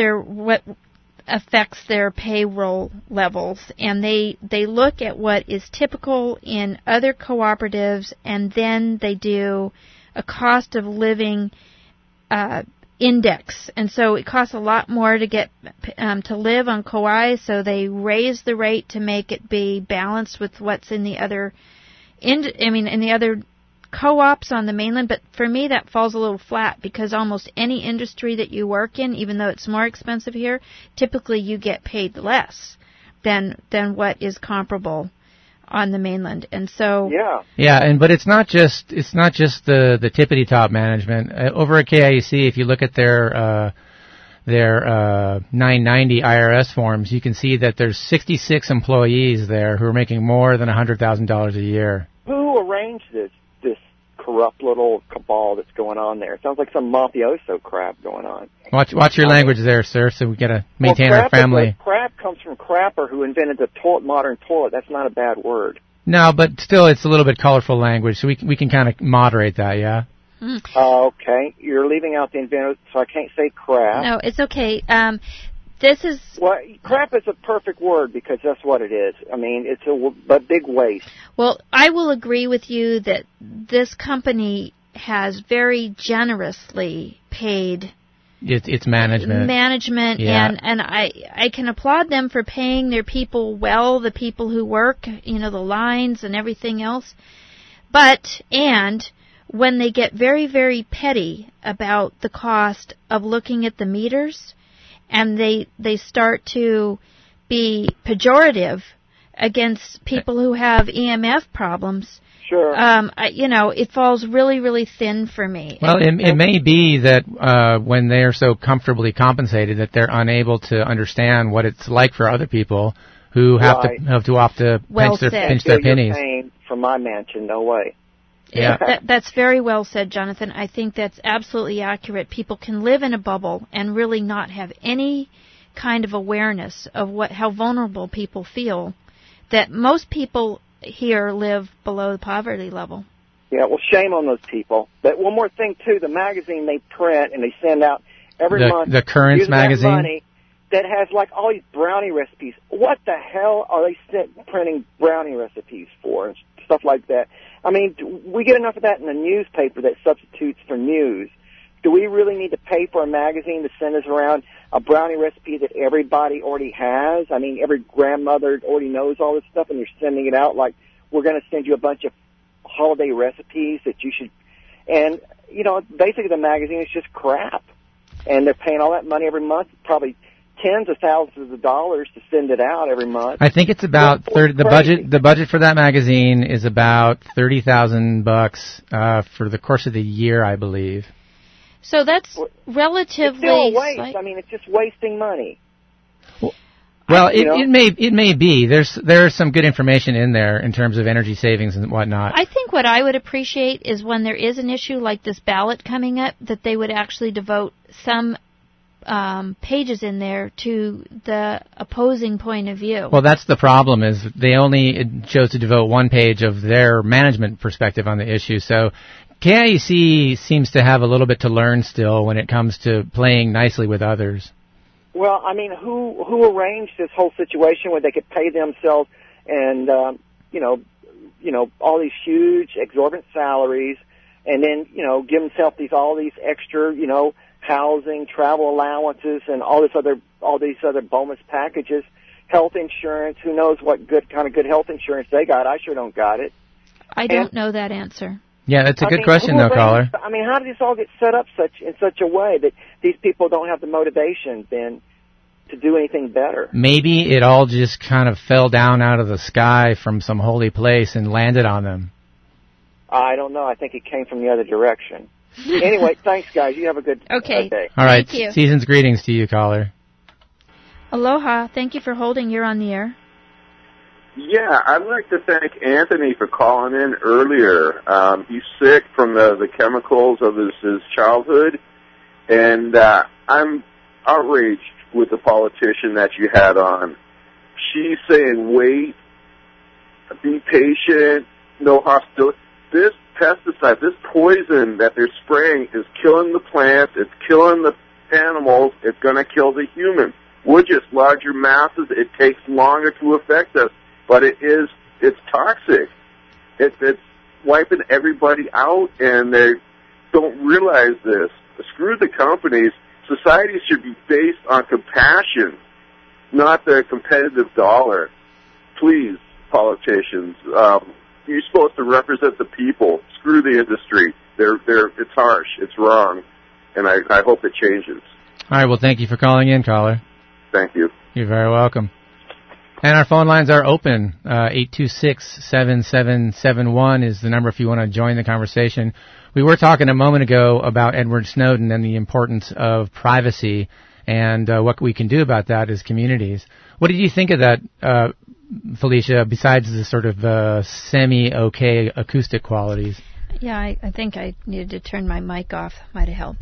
affects their payroll levels, and they look at what is typical in other cooperatives, and then they do a cost of living index, and so it costs a lot more to get to live on Kauai, so they raise the rate to make it be balanced with what's in the other in the other co-ops on the mainland. But for me, that falls a little flat, because almost any industry that you work in, even though it's more expensive here, typically you get paid less than what is comparable on the mainland. And so but it's not just the tippity top management over at KIUC. If you look at their 990 IRS forms, you can see that there's 66 employees there who are making more than $100,000 a year. Who arranged this corrupt little cabal that's going on there? It sounds like some mafioso crap going on. Watch your language there, sir, so we got to maintain our family. Crap comes from Crapper, who invented the modern toilet. That's not a bad word. No, but still, it's a little bit colorful language, so we can kind of moderate that, yeah? Okay. You're leaving out the inventor, so I can't say crap. No, it's okay. Crap is a perfect word, because that's what it is. It's a big waste. Well, I will agree with you that this company has very generously paid its management, and I can applaud them for paying their people well, the people who work, the lines and everything else. And when they get very, very petty about the cost of looking at the meters, and they start to be pejorative against people who have EMF problems. Sure. It falls really, really thin for me. Well, it may be that when they're so comfortably compensated that they're unable to understand what it's like for other people who have to opt to pinch their pennies. Paying for my mansion, no way. Yeah. That's very well said, Jonathan. I think that's absolutely accurate. People can live in a bubble and really not have any kind of awareness of how vulnerable people feel. That most people here live below the poverty level. Yeah, well, shame on those people. But one more thing, too, the magazine they print and they send out every month. The Currents magazine? That money that has, all these brownie recipes. What the hell are they printing brownie recipes for and stuff like that? We get enough of that in the newspaper that substitutes for news. Do we really need to pay for a magazine to send us around a brownie recipe that everybody already has. I mean, every grandmother already knows all this stuff, and you're sending it out like, we're going to send you a bunch of holiday recipes that you should, and, you know, basically the magazine is just crap. And they're paying all that money every month, probably tens of thousands of dollars to send it out every month. I think it's about the budget for that magazine is about $30,000 for the course of the year, I believe. So that's relatively. It's still a waste. I mean, it's just wasting money. Well, it may be. There's some good information in there in terms of energy savings and whatnot. I think what I would appreciate is when there is an issue like this ballot coming up, that they would actually devote some pages in there to the opposing point of view. Well, that's the problem, is they only chose to devote one page of their management perspective on the issue. So KIUC seems to have a little bit to learn still when it comes to playing nicely with others. Well, I mean, who arranged this whole situation where they could pay themselves and you know all these huge exorbitant salaries, and then give themselves all these extra housing, travel allowances, and all these other bonus packages, health insurance. Who knows what kind of good health insurance they got? I sure don't got it. I don't know that answer. Yeah, that's a good question, though, caller. I mean, how did this all get set up in such a way that these people don't have the motivation then to do anything better? Maybe it all just kind of fell down out of the sky from some holy place and landed on them. I don't know. I think it came from the other direction. Anyway, thanks, guys. You have a good day. All right. Thank you. Season's greetings to you, caller. Aloha. Thank you for holding. You're on the air. Yeah, I'd like to thank Anthony for calling in earlier. He's sick from the chemicals of his childhood, and I'm outraged with the politician that you had on. She's saying, wait, be patient, no hostility. This pesticide, this poison that they're spraying is killing the plants, it's killing the animals, it's going to kill the humans. We're just larger masses. It takes longer to affect us, but it's toxic. It's wiping everybody out, and they don't realize this. Screw the companies. Society should be based on compassion, not the competitive dollar. Please, politicians, you're supposed to represent the people. Screw the industry. It's harsh. It's wrong, and I hope it changes. All right. Well, thank you for calling in, caller. Thank you. You're very welcome. And our phone lines are open. 826-7771 is the number if you want to join the conversation. We were talking a moment ago about Edward Snowden and the importance of privacy and what we can do about that as communities. What did you think of that, Felicia, besides the sort of semi-okay acoustic qualities? Yeah, I think I needed to turn my mic off. Might have helped.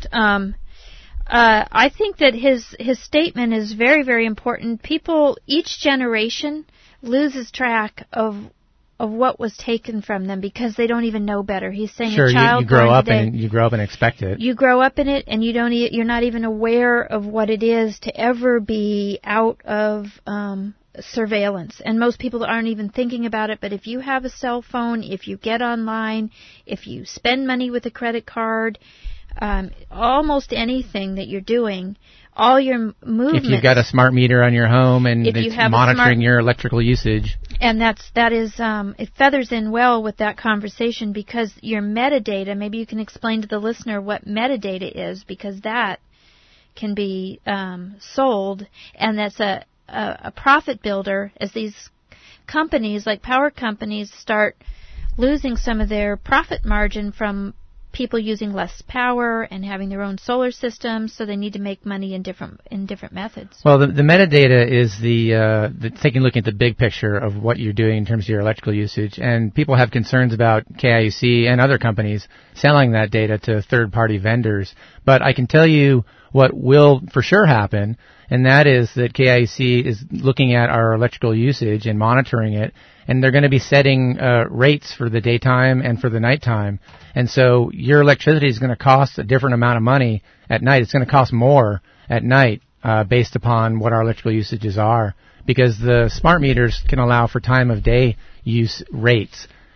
I think that his statement is very, very important. People, each generation loses track of what was taken from them because they don't even know better. He's saying sure, a child you grow up today, and you grow up and expect it. You grow up in it, and you're not even aware of what it is to ever be out of surveillance. And most people aren't even thinking about it. But if you have a cell phone, if you get online, if you spend money with a credit card, almost anything that you're doing, all your movements. If you've got a smart meter on your home and it's monitoring your electrical usage. And that is it feathers in well with that conversation because your metadata, maybe you can explain to the listener what metadata is, because that can be sold, and that's a profit builder as these companies like power companies start losing some of their profit margin from people using less power and having their own solar systems, so they need to make money in different methods. Well, the metadata is the taking a look at the big picture of what you're doing in terms of your electrical usage, and people have concerns about KIUC and other companies selling that data to third-party vendors. But I can tell you what will for sure happen, and that is that KIUC is looking at our electrical usage and monitoring it, and they're going to be setting rates for the daytime and for the nighttime. And so your electricity is going to cost a different amount of money at night. It's going to cost more at night based upon what our electrical usages are, because the smart meters can allow for time of day use rates.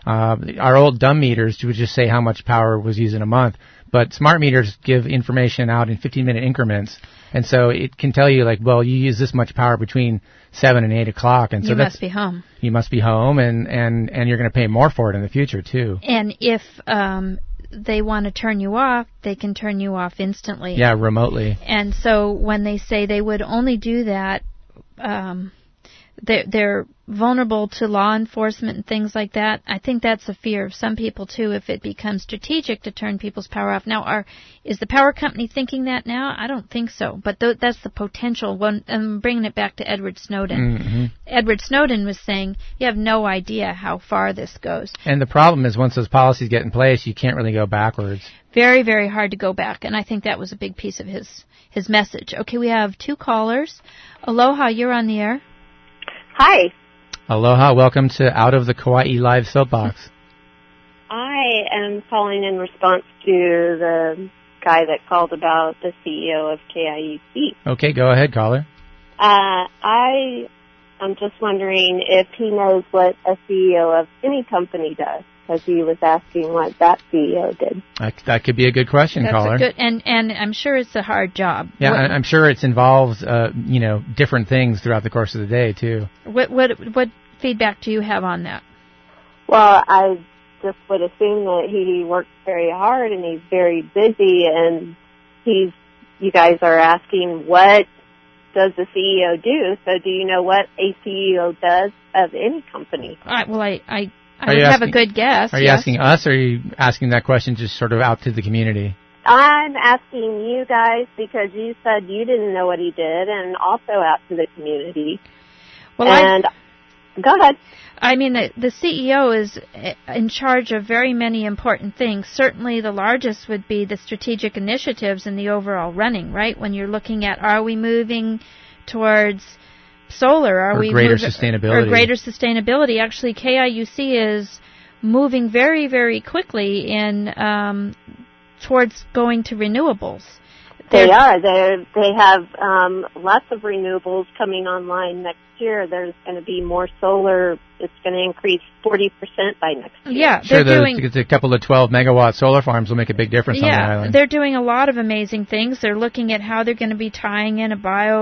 Our old dumb meters would just say how much power was used in a month, but smart meters give information out in 15-minute increments, and so it can tell you, like, well, you use this much power between 7 and 8 o'clock, and so you must be home. You must be home, and you're going to pay more for it in the future too. And if they want to turn you off, they can turn you off instantly. Yeah, remotely. And so when they say they would only do that, they're vulnerable to law enforcement and things like that. I think that's a fear of some people too, if it becomes strategic to turn people's power off. Now, is the power company thinking that now? I don't think so, but that's the potential one. I'm bringing it back to Edward Snowden. Mm-hmm. Edward Snowden was saying, you have no idea how far this goes. And the problem is, once those policies get in place, you can't really go backwards. Very, very hard to go back, and I think that was a big piece of his message. Okay, we have 2 callers. Aloha, you're on the air. Hi. Aloha, welcome to Out of the Kauai Live Soapbox. I am calling in response to the guy that called about the CEO of KIUC. Okay, go ahead, caller. I am just wondering if he knows what a CEO of any company does, because he was asking what that CEO did. That could be a good question, caller. That's a good, and I'm sure it's a hard job. Yeah, I'm sure it involves different things throughout the course of the day too. What feedback do you have on that? Well, I just would assume that he works very hard and he's very busy, and you guys are asking what does the CEO do? So do you know what a CEO does of any company? I would have a good guess. Are you asking us, or are you asking that question just sort of out to the community? I'm asking you guys because you said you didn't know what he did, and also out to the community. Well, go ahead. I mean, the CEO is in charge of very many important things. Certainly the largest would be the strategic initiatives and the overall running, right? When you're looking at, are we moving towards solar? Greater sustainability. Actually, KIUC is moving very, very quickly in towards going to renewables. They are. They have lots of renewables coming online next year. There's going to be more solar. It's going to increase 40% by next year. Yeah, sure. A couple of 12-megawatt solar farms will make a big difference on the island. Yeah, they're doing a lot of amazing things. They're looking at how they're going to be tying in a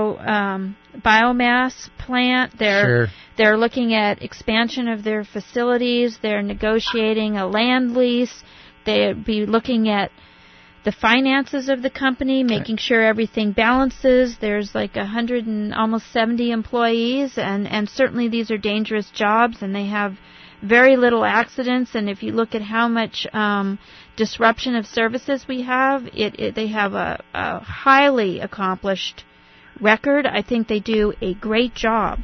biomass plant. They're looking at expansion of their facilities. They're negotiating a land lease. They'll be looking at the finances of the company, making sure everything balances. There's like 100 and almost 70 employees, and certainly these are dangerous jobs, and they have very little accidents. And if you look at how much disruption of services we have, they have a highly accomplished record. I think they do a great job.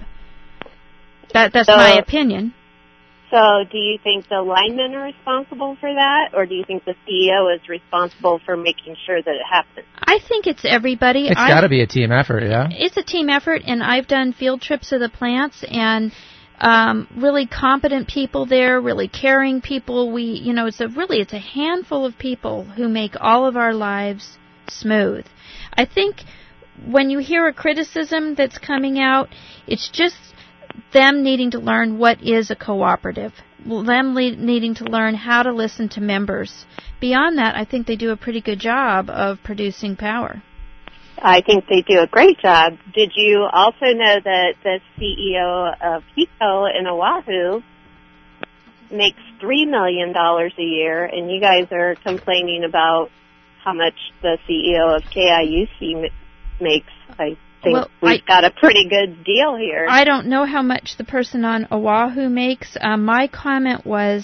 That's my opinion. So do you think the linemen are responsible for that, or do you think the CEO is responsible for making sure that it happens? I think it's everybody. It's got to be a team effort, yeah? It's a team effort, and I've done field trips to the plants, and really competent people there, really caring people. It's a handful of people who make all of our lives smooth. I think when you hear a criticism that's coming out, it's just them needing to learn what is a cooperative, them needing to learn how to listen to members. Beyond that, I think they do a pretty good job of producing power. I think they do a great job. Did you also know that the CEO of HECO in Oahu makes $3 million a year, and you guys are complaining about how much the CEO of KIUC makes? I think we've got a pretty good deal here. I don't know how much the person on Oahu makes. My comment was,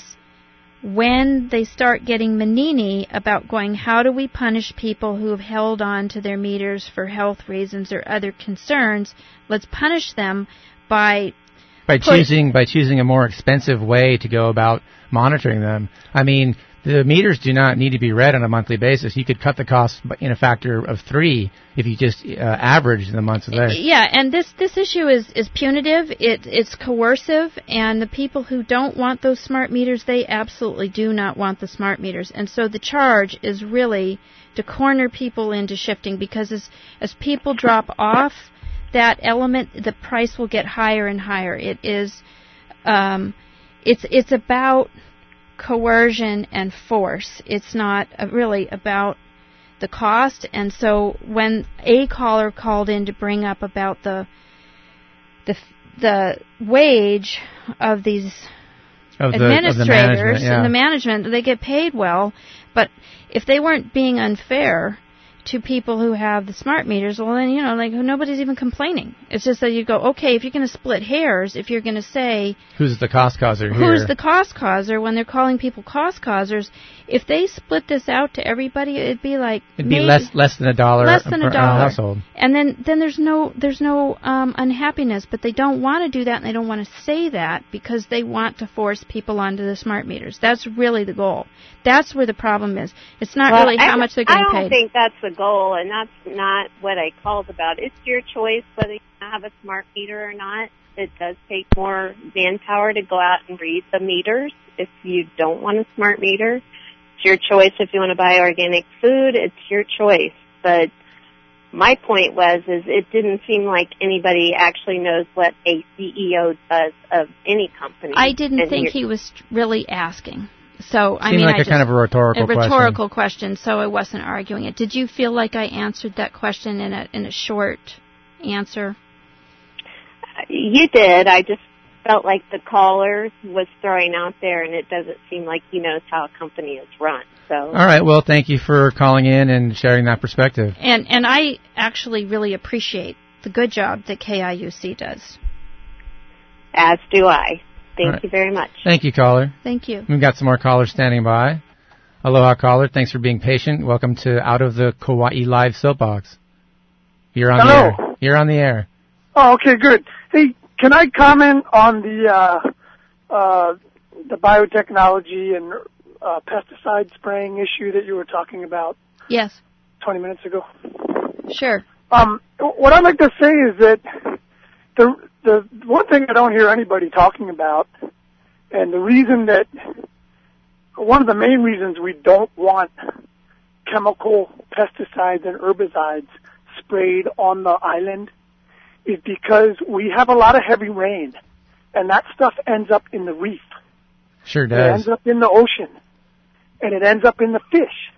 when they start getting Manini about going, how do we punish people who have held on to their meters for health reasons or other concerns? Let's punish them by choosing a more expensive way to go about monitoring them. I mean, the meters do not need to be read on a monthly basis. You could cut the cost in a factor of 3 if you just average the months there. Yeah, and this issue is punitive. It's coercive, and the people who don't want those smart meters, they absolutely do not want the smart meters. And so the charge is really to corner people into shifting, because as people drop off that element, the price will get higher and higher. It's about coercion and force. It's not really about the cost. And so when a caller called in to bring up about the wage of these administrators and the management, they get paid well, but if they weren't being unfair to people who have the smart meters, well then, nobody's even complaining. It's just that you go, okay, if you're going to split hairs, if you're going to say... Who's the cost causer here? Who's the cost causer when they're calling people cost causers? If they split this out to everybody, it'd be like... It'd be less than $1 per household. And then there's no unhappiness, but they don't want to do that, and they don't want to say that because they want to force people onto the smart meters. That's really the goal. That's where the problem is. It's not really how much they're getting paid. I don't think that's the goal, and that's not what I called about. It's your choice whether you have a smart meter or not. It does take more manpower to go out and read the meters if you don't want a smart meter. It's your choice if you want to buy organic food. It's your choice. But my point is it didn't seem like anybody actually knows what a CEO does of any company. I didn't think he was really asking. So I mean, like kind of a rhetorical question. So I wasn't arguing it. Did you feel like I answered that question in a short answer? You did. I just felt like the caller was throwing out there, and it doesn't seem like he knows how a company is run. So. All right. Well, thank you for calling in and sharing that perspective. And I actually really appreciate the good job that KIUC does. As do I. Thank you very much. Thank you, caller. Thank you. We've got some more callers standing by. Aloha, caller. Thanks for being patient. Welcome to Out of the Kauai Live Soapbox. You're on the air. You're on the air. Oh, okay, good. Hey, can I comment on the biotechnology and pesticide spraying issue that you were talking about? Yes. 20 minutes ago. Sure. What I'd like to say is that the one thing I don't hear anybody talking about, and one of the main reasons we don't want chemical pesticides and herbicides sprayed on the island is because we have a lot of heavy rain, and that stuff ends up in the reef. Sure does. It ends up in the ocean, and it ends up in the fish.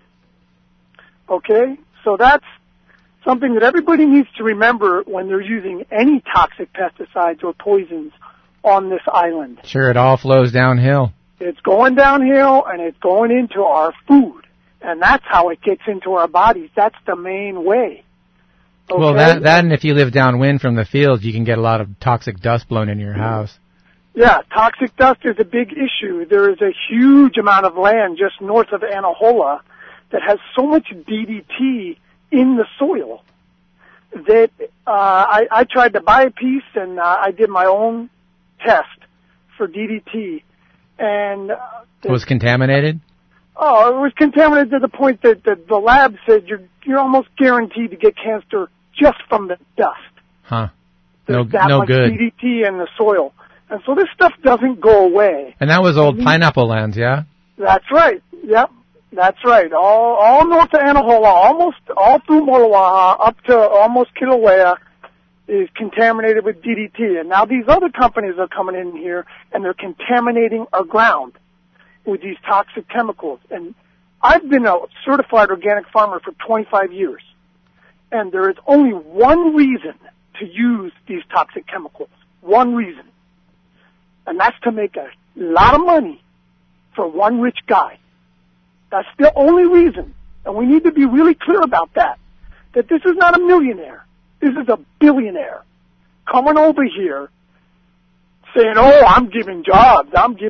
Okay? So that's something that everybody needs to remember when they're using any toxic pesticides or poisons on this island. Sure, it all flows downhill. It's going downhill, and it's going into our food, and that's how it gets into our bodies. That's the main way. Okay? Well, that and if you live downwind from the field, you can get a lot of toxic dust blown into your house. Yeah, toxic dust is a big issue. There is a huge amount of land just north of Anahola that has so much DDT in the soil that I tried to buy a piece, and I did my own test for DDT, and it was contaminated. Oh, it was contaminated to the point that the lab said you're almost guaranteed to get cancer just from the dust. Huh? There's that much good. DDT in the soil, and so this stuff doesn't go away. And that was old pineapple lands, yeah. That's right. Yep. That's right. All north of Anahola, almost all through Moloaha, up to almost Kilauea, is contaminated with DDT. And now these other companies are coming in here, and they're contaminating our ground with these toxic chemicals. And I've been a certified organic farmer for 25 years, and there is only one reason to use these toxic chemicals. One reason. And that's to make a lot of money for one rich guy. That's the only reason. And we need to be really clear about that. That this is not a millionaire. This is a billionaire coming over here saying, oh, I'm giving jobs,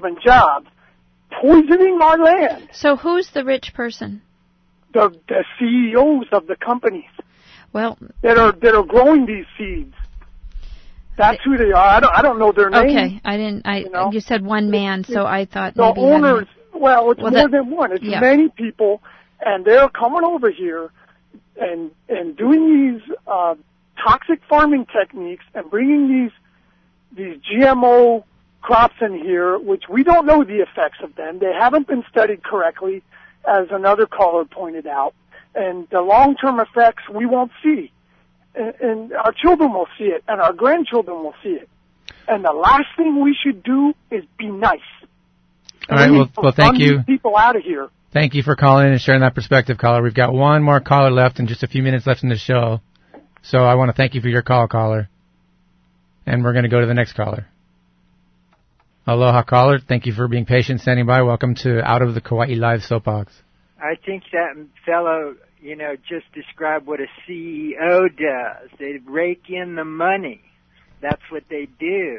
poisoning our land. So who's the rich person? The CEOs of the companies. Well, that are growing these seeds. That's who they are. I don't know their name. Okay, I didn't. You said one man, so I thought the maybe owners. Well, it's more than one. It's many people, and they're coming over here and doing these toxic farming techniques and bringing these GMO crops in here, which we don't know the effects of them. They haven't been studied correctly, as another caller pointed out, and the long-term effects we won't see. And our children will see it, and our grandchildren will see it. And the last thing we should do is be nice. All right, well, thank you. People out of here. Thank you for calling in and sharing that perspective, caller. We've got one more caller left and just a few minutes left in the show. So I want to thank you for your call, caller. And we're going to go to the next caller. Aloha, caller. Thank you for being patient, standing by. Welcome to Out of the Kauai Live Soapbox. I think that fellow, just described what a CEO does. They rake in the money. That's what they do,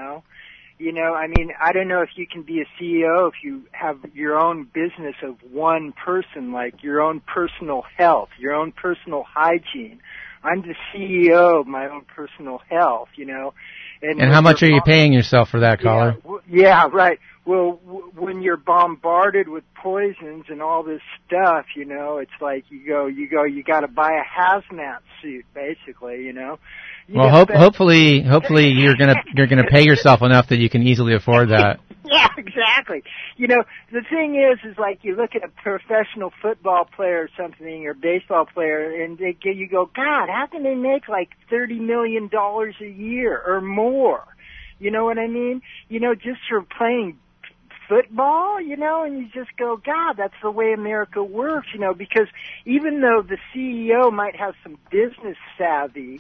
I don't know if you can be a CEO if you have your own business of one person, like your own personal health, your own personal hygiene. I'm the CEO of my own personal health, And how much are you paying yourself for that, caller? Yeah, right. Well, when you're bombarded with poisons and all this stuff, it's like you got to buy a hazmat suit, basically, Well, hopefully you're gonna pay yourself enough that you can easily afford that. Yeah, exactly. The thing is like you look at a professional football player or something, or baseball player, and you go, God, how can they make like $30 million a year or more? You know what I mean? Just for playing football, and you just go, God, that's the way America works, because even though the CEO might have some business savvy,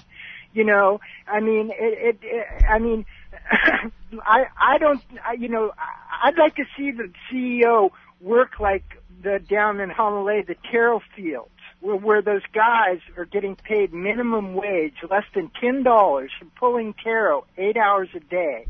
I'd like to see the CEO work like down in Honolulu, the taro fields, where those guys are getting paid minimum wage, less than $10 for pulling taro 8 hours a day,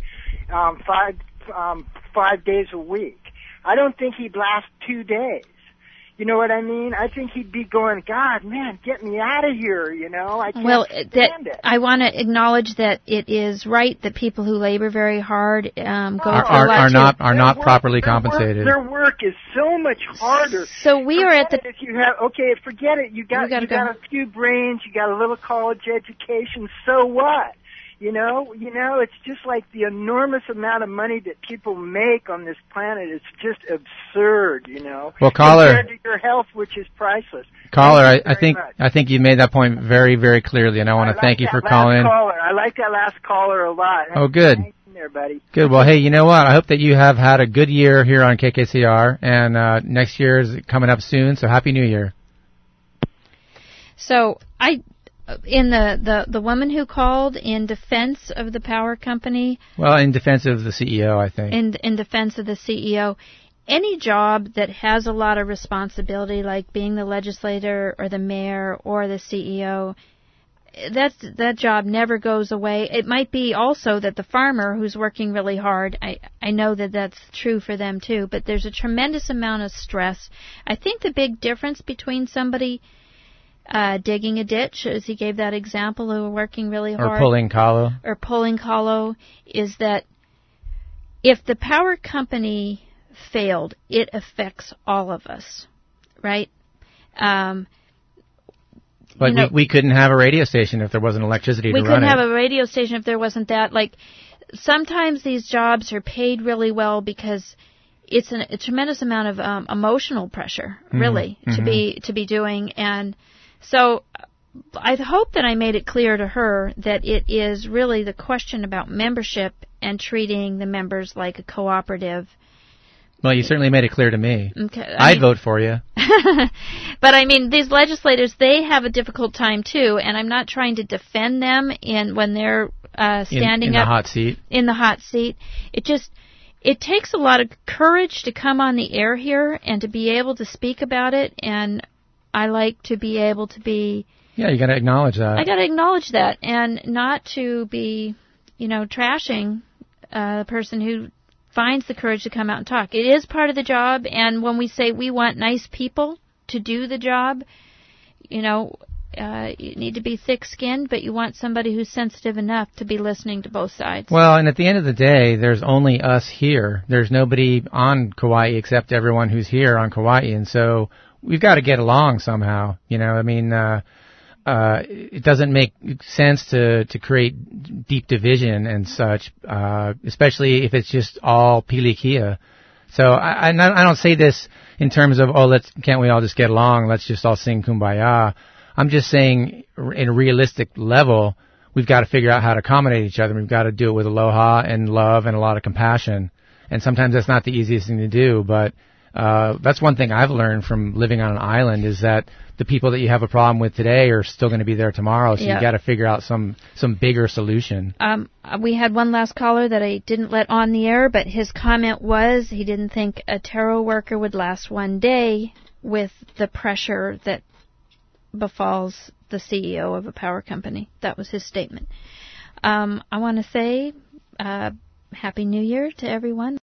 5 days a week. I don't think he'd last 2 days. You know what I mean? I think he'd be going, God, man, get me out of here, I can't stand it. I want to acknowledge that it is right that people who labor very hard are not properly compensated. Their work is so much harder. So we are at the... If you have, forget it. You got a few brains, you got a little college education, so what? It's just like the enormous amount of money that people make on this planet is just absurd, Well, caller, compared to your health, which is priceless. Caller, I think you made that point very, very clearly, and I want to thank you for calling. I like that last caller a lot. Oh, good. There, buddy. Good. Well, hey, you know what? I hope that you have had a good year here on KKCR, and next year is coming up soon, so Happy New Year. So in the woman who called in defense of the power company. Well, in defense of the CEO, I think. In defense of the CEO, any job that has a lot of responsibility, like being the legislator or the mayor or the CEO, that job never goes away. It might be also that the farmer who's working really hard, I know that that's true for them too, but there's a tremendous amount of stress. I think the big difference between somebody digging a ditch, as he gave that example, who are working really hard. Or pulling kalo, is that if the power company failed, it affects all of us, right? But we couldn't have a radio station if there wasn't electricity to run it. We couldn't have a radio station if there wasn't that. Like, sometimes these jobs are paid really well because it's a tremendous amount of emotional pressure, really, to be doing. And so I hope that I made it clear to her that it is really the question about membership and treating the members like a cooperative. Well, you certainly made it clear to me. Okay, I'd vote for you. But I mean, these legislators, they have a difficult time too, and I'm not trying to defend them when they're standing in up the hot seat. In the hot seat. It takes a lot of courage to come on the air here and to be able to speak about it, and I like to be able to be... Yeah, you got to acknowledge that. I got to acknowledge that, and not to be, trashing the person who finds the courage to come out and talk. It is part of the job, and when we say we want nice people to do the job, you need to be thick-skinned, but you want somebody who's sensitive enough to be listening to both sides. Well, and at the end of the day, there's only us here. There's nobody on Kauai except everyone who's here on Kauai, and so we've got to get along somehow. It doesn't make sense to create deep division and such, especially if it's just all pilikia. So I don't say this in terms of, can't we all just get along? Let's just all sing Kumbaya. I'm just saying, in a realistic level, we've got to figure out how to accommodate each other. We've got to do it with aloha and love and a lot of compassion. And sometimes that's not the easiest thing to do, but that's one thing I've learned from living on an island is that the people that you have a problem with today are still going to be there tomorrow, so you got to figure out some bigger solution. We had one last caller that I didn't let on the air, but his comment was he didn't think a tarot worker would last one day with the pressure that befalls the CEO of a power company. That was his statement. I want to say Happy New Year to everyone.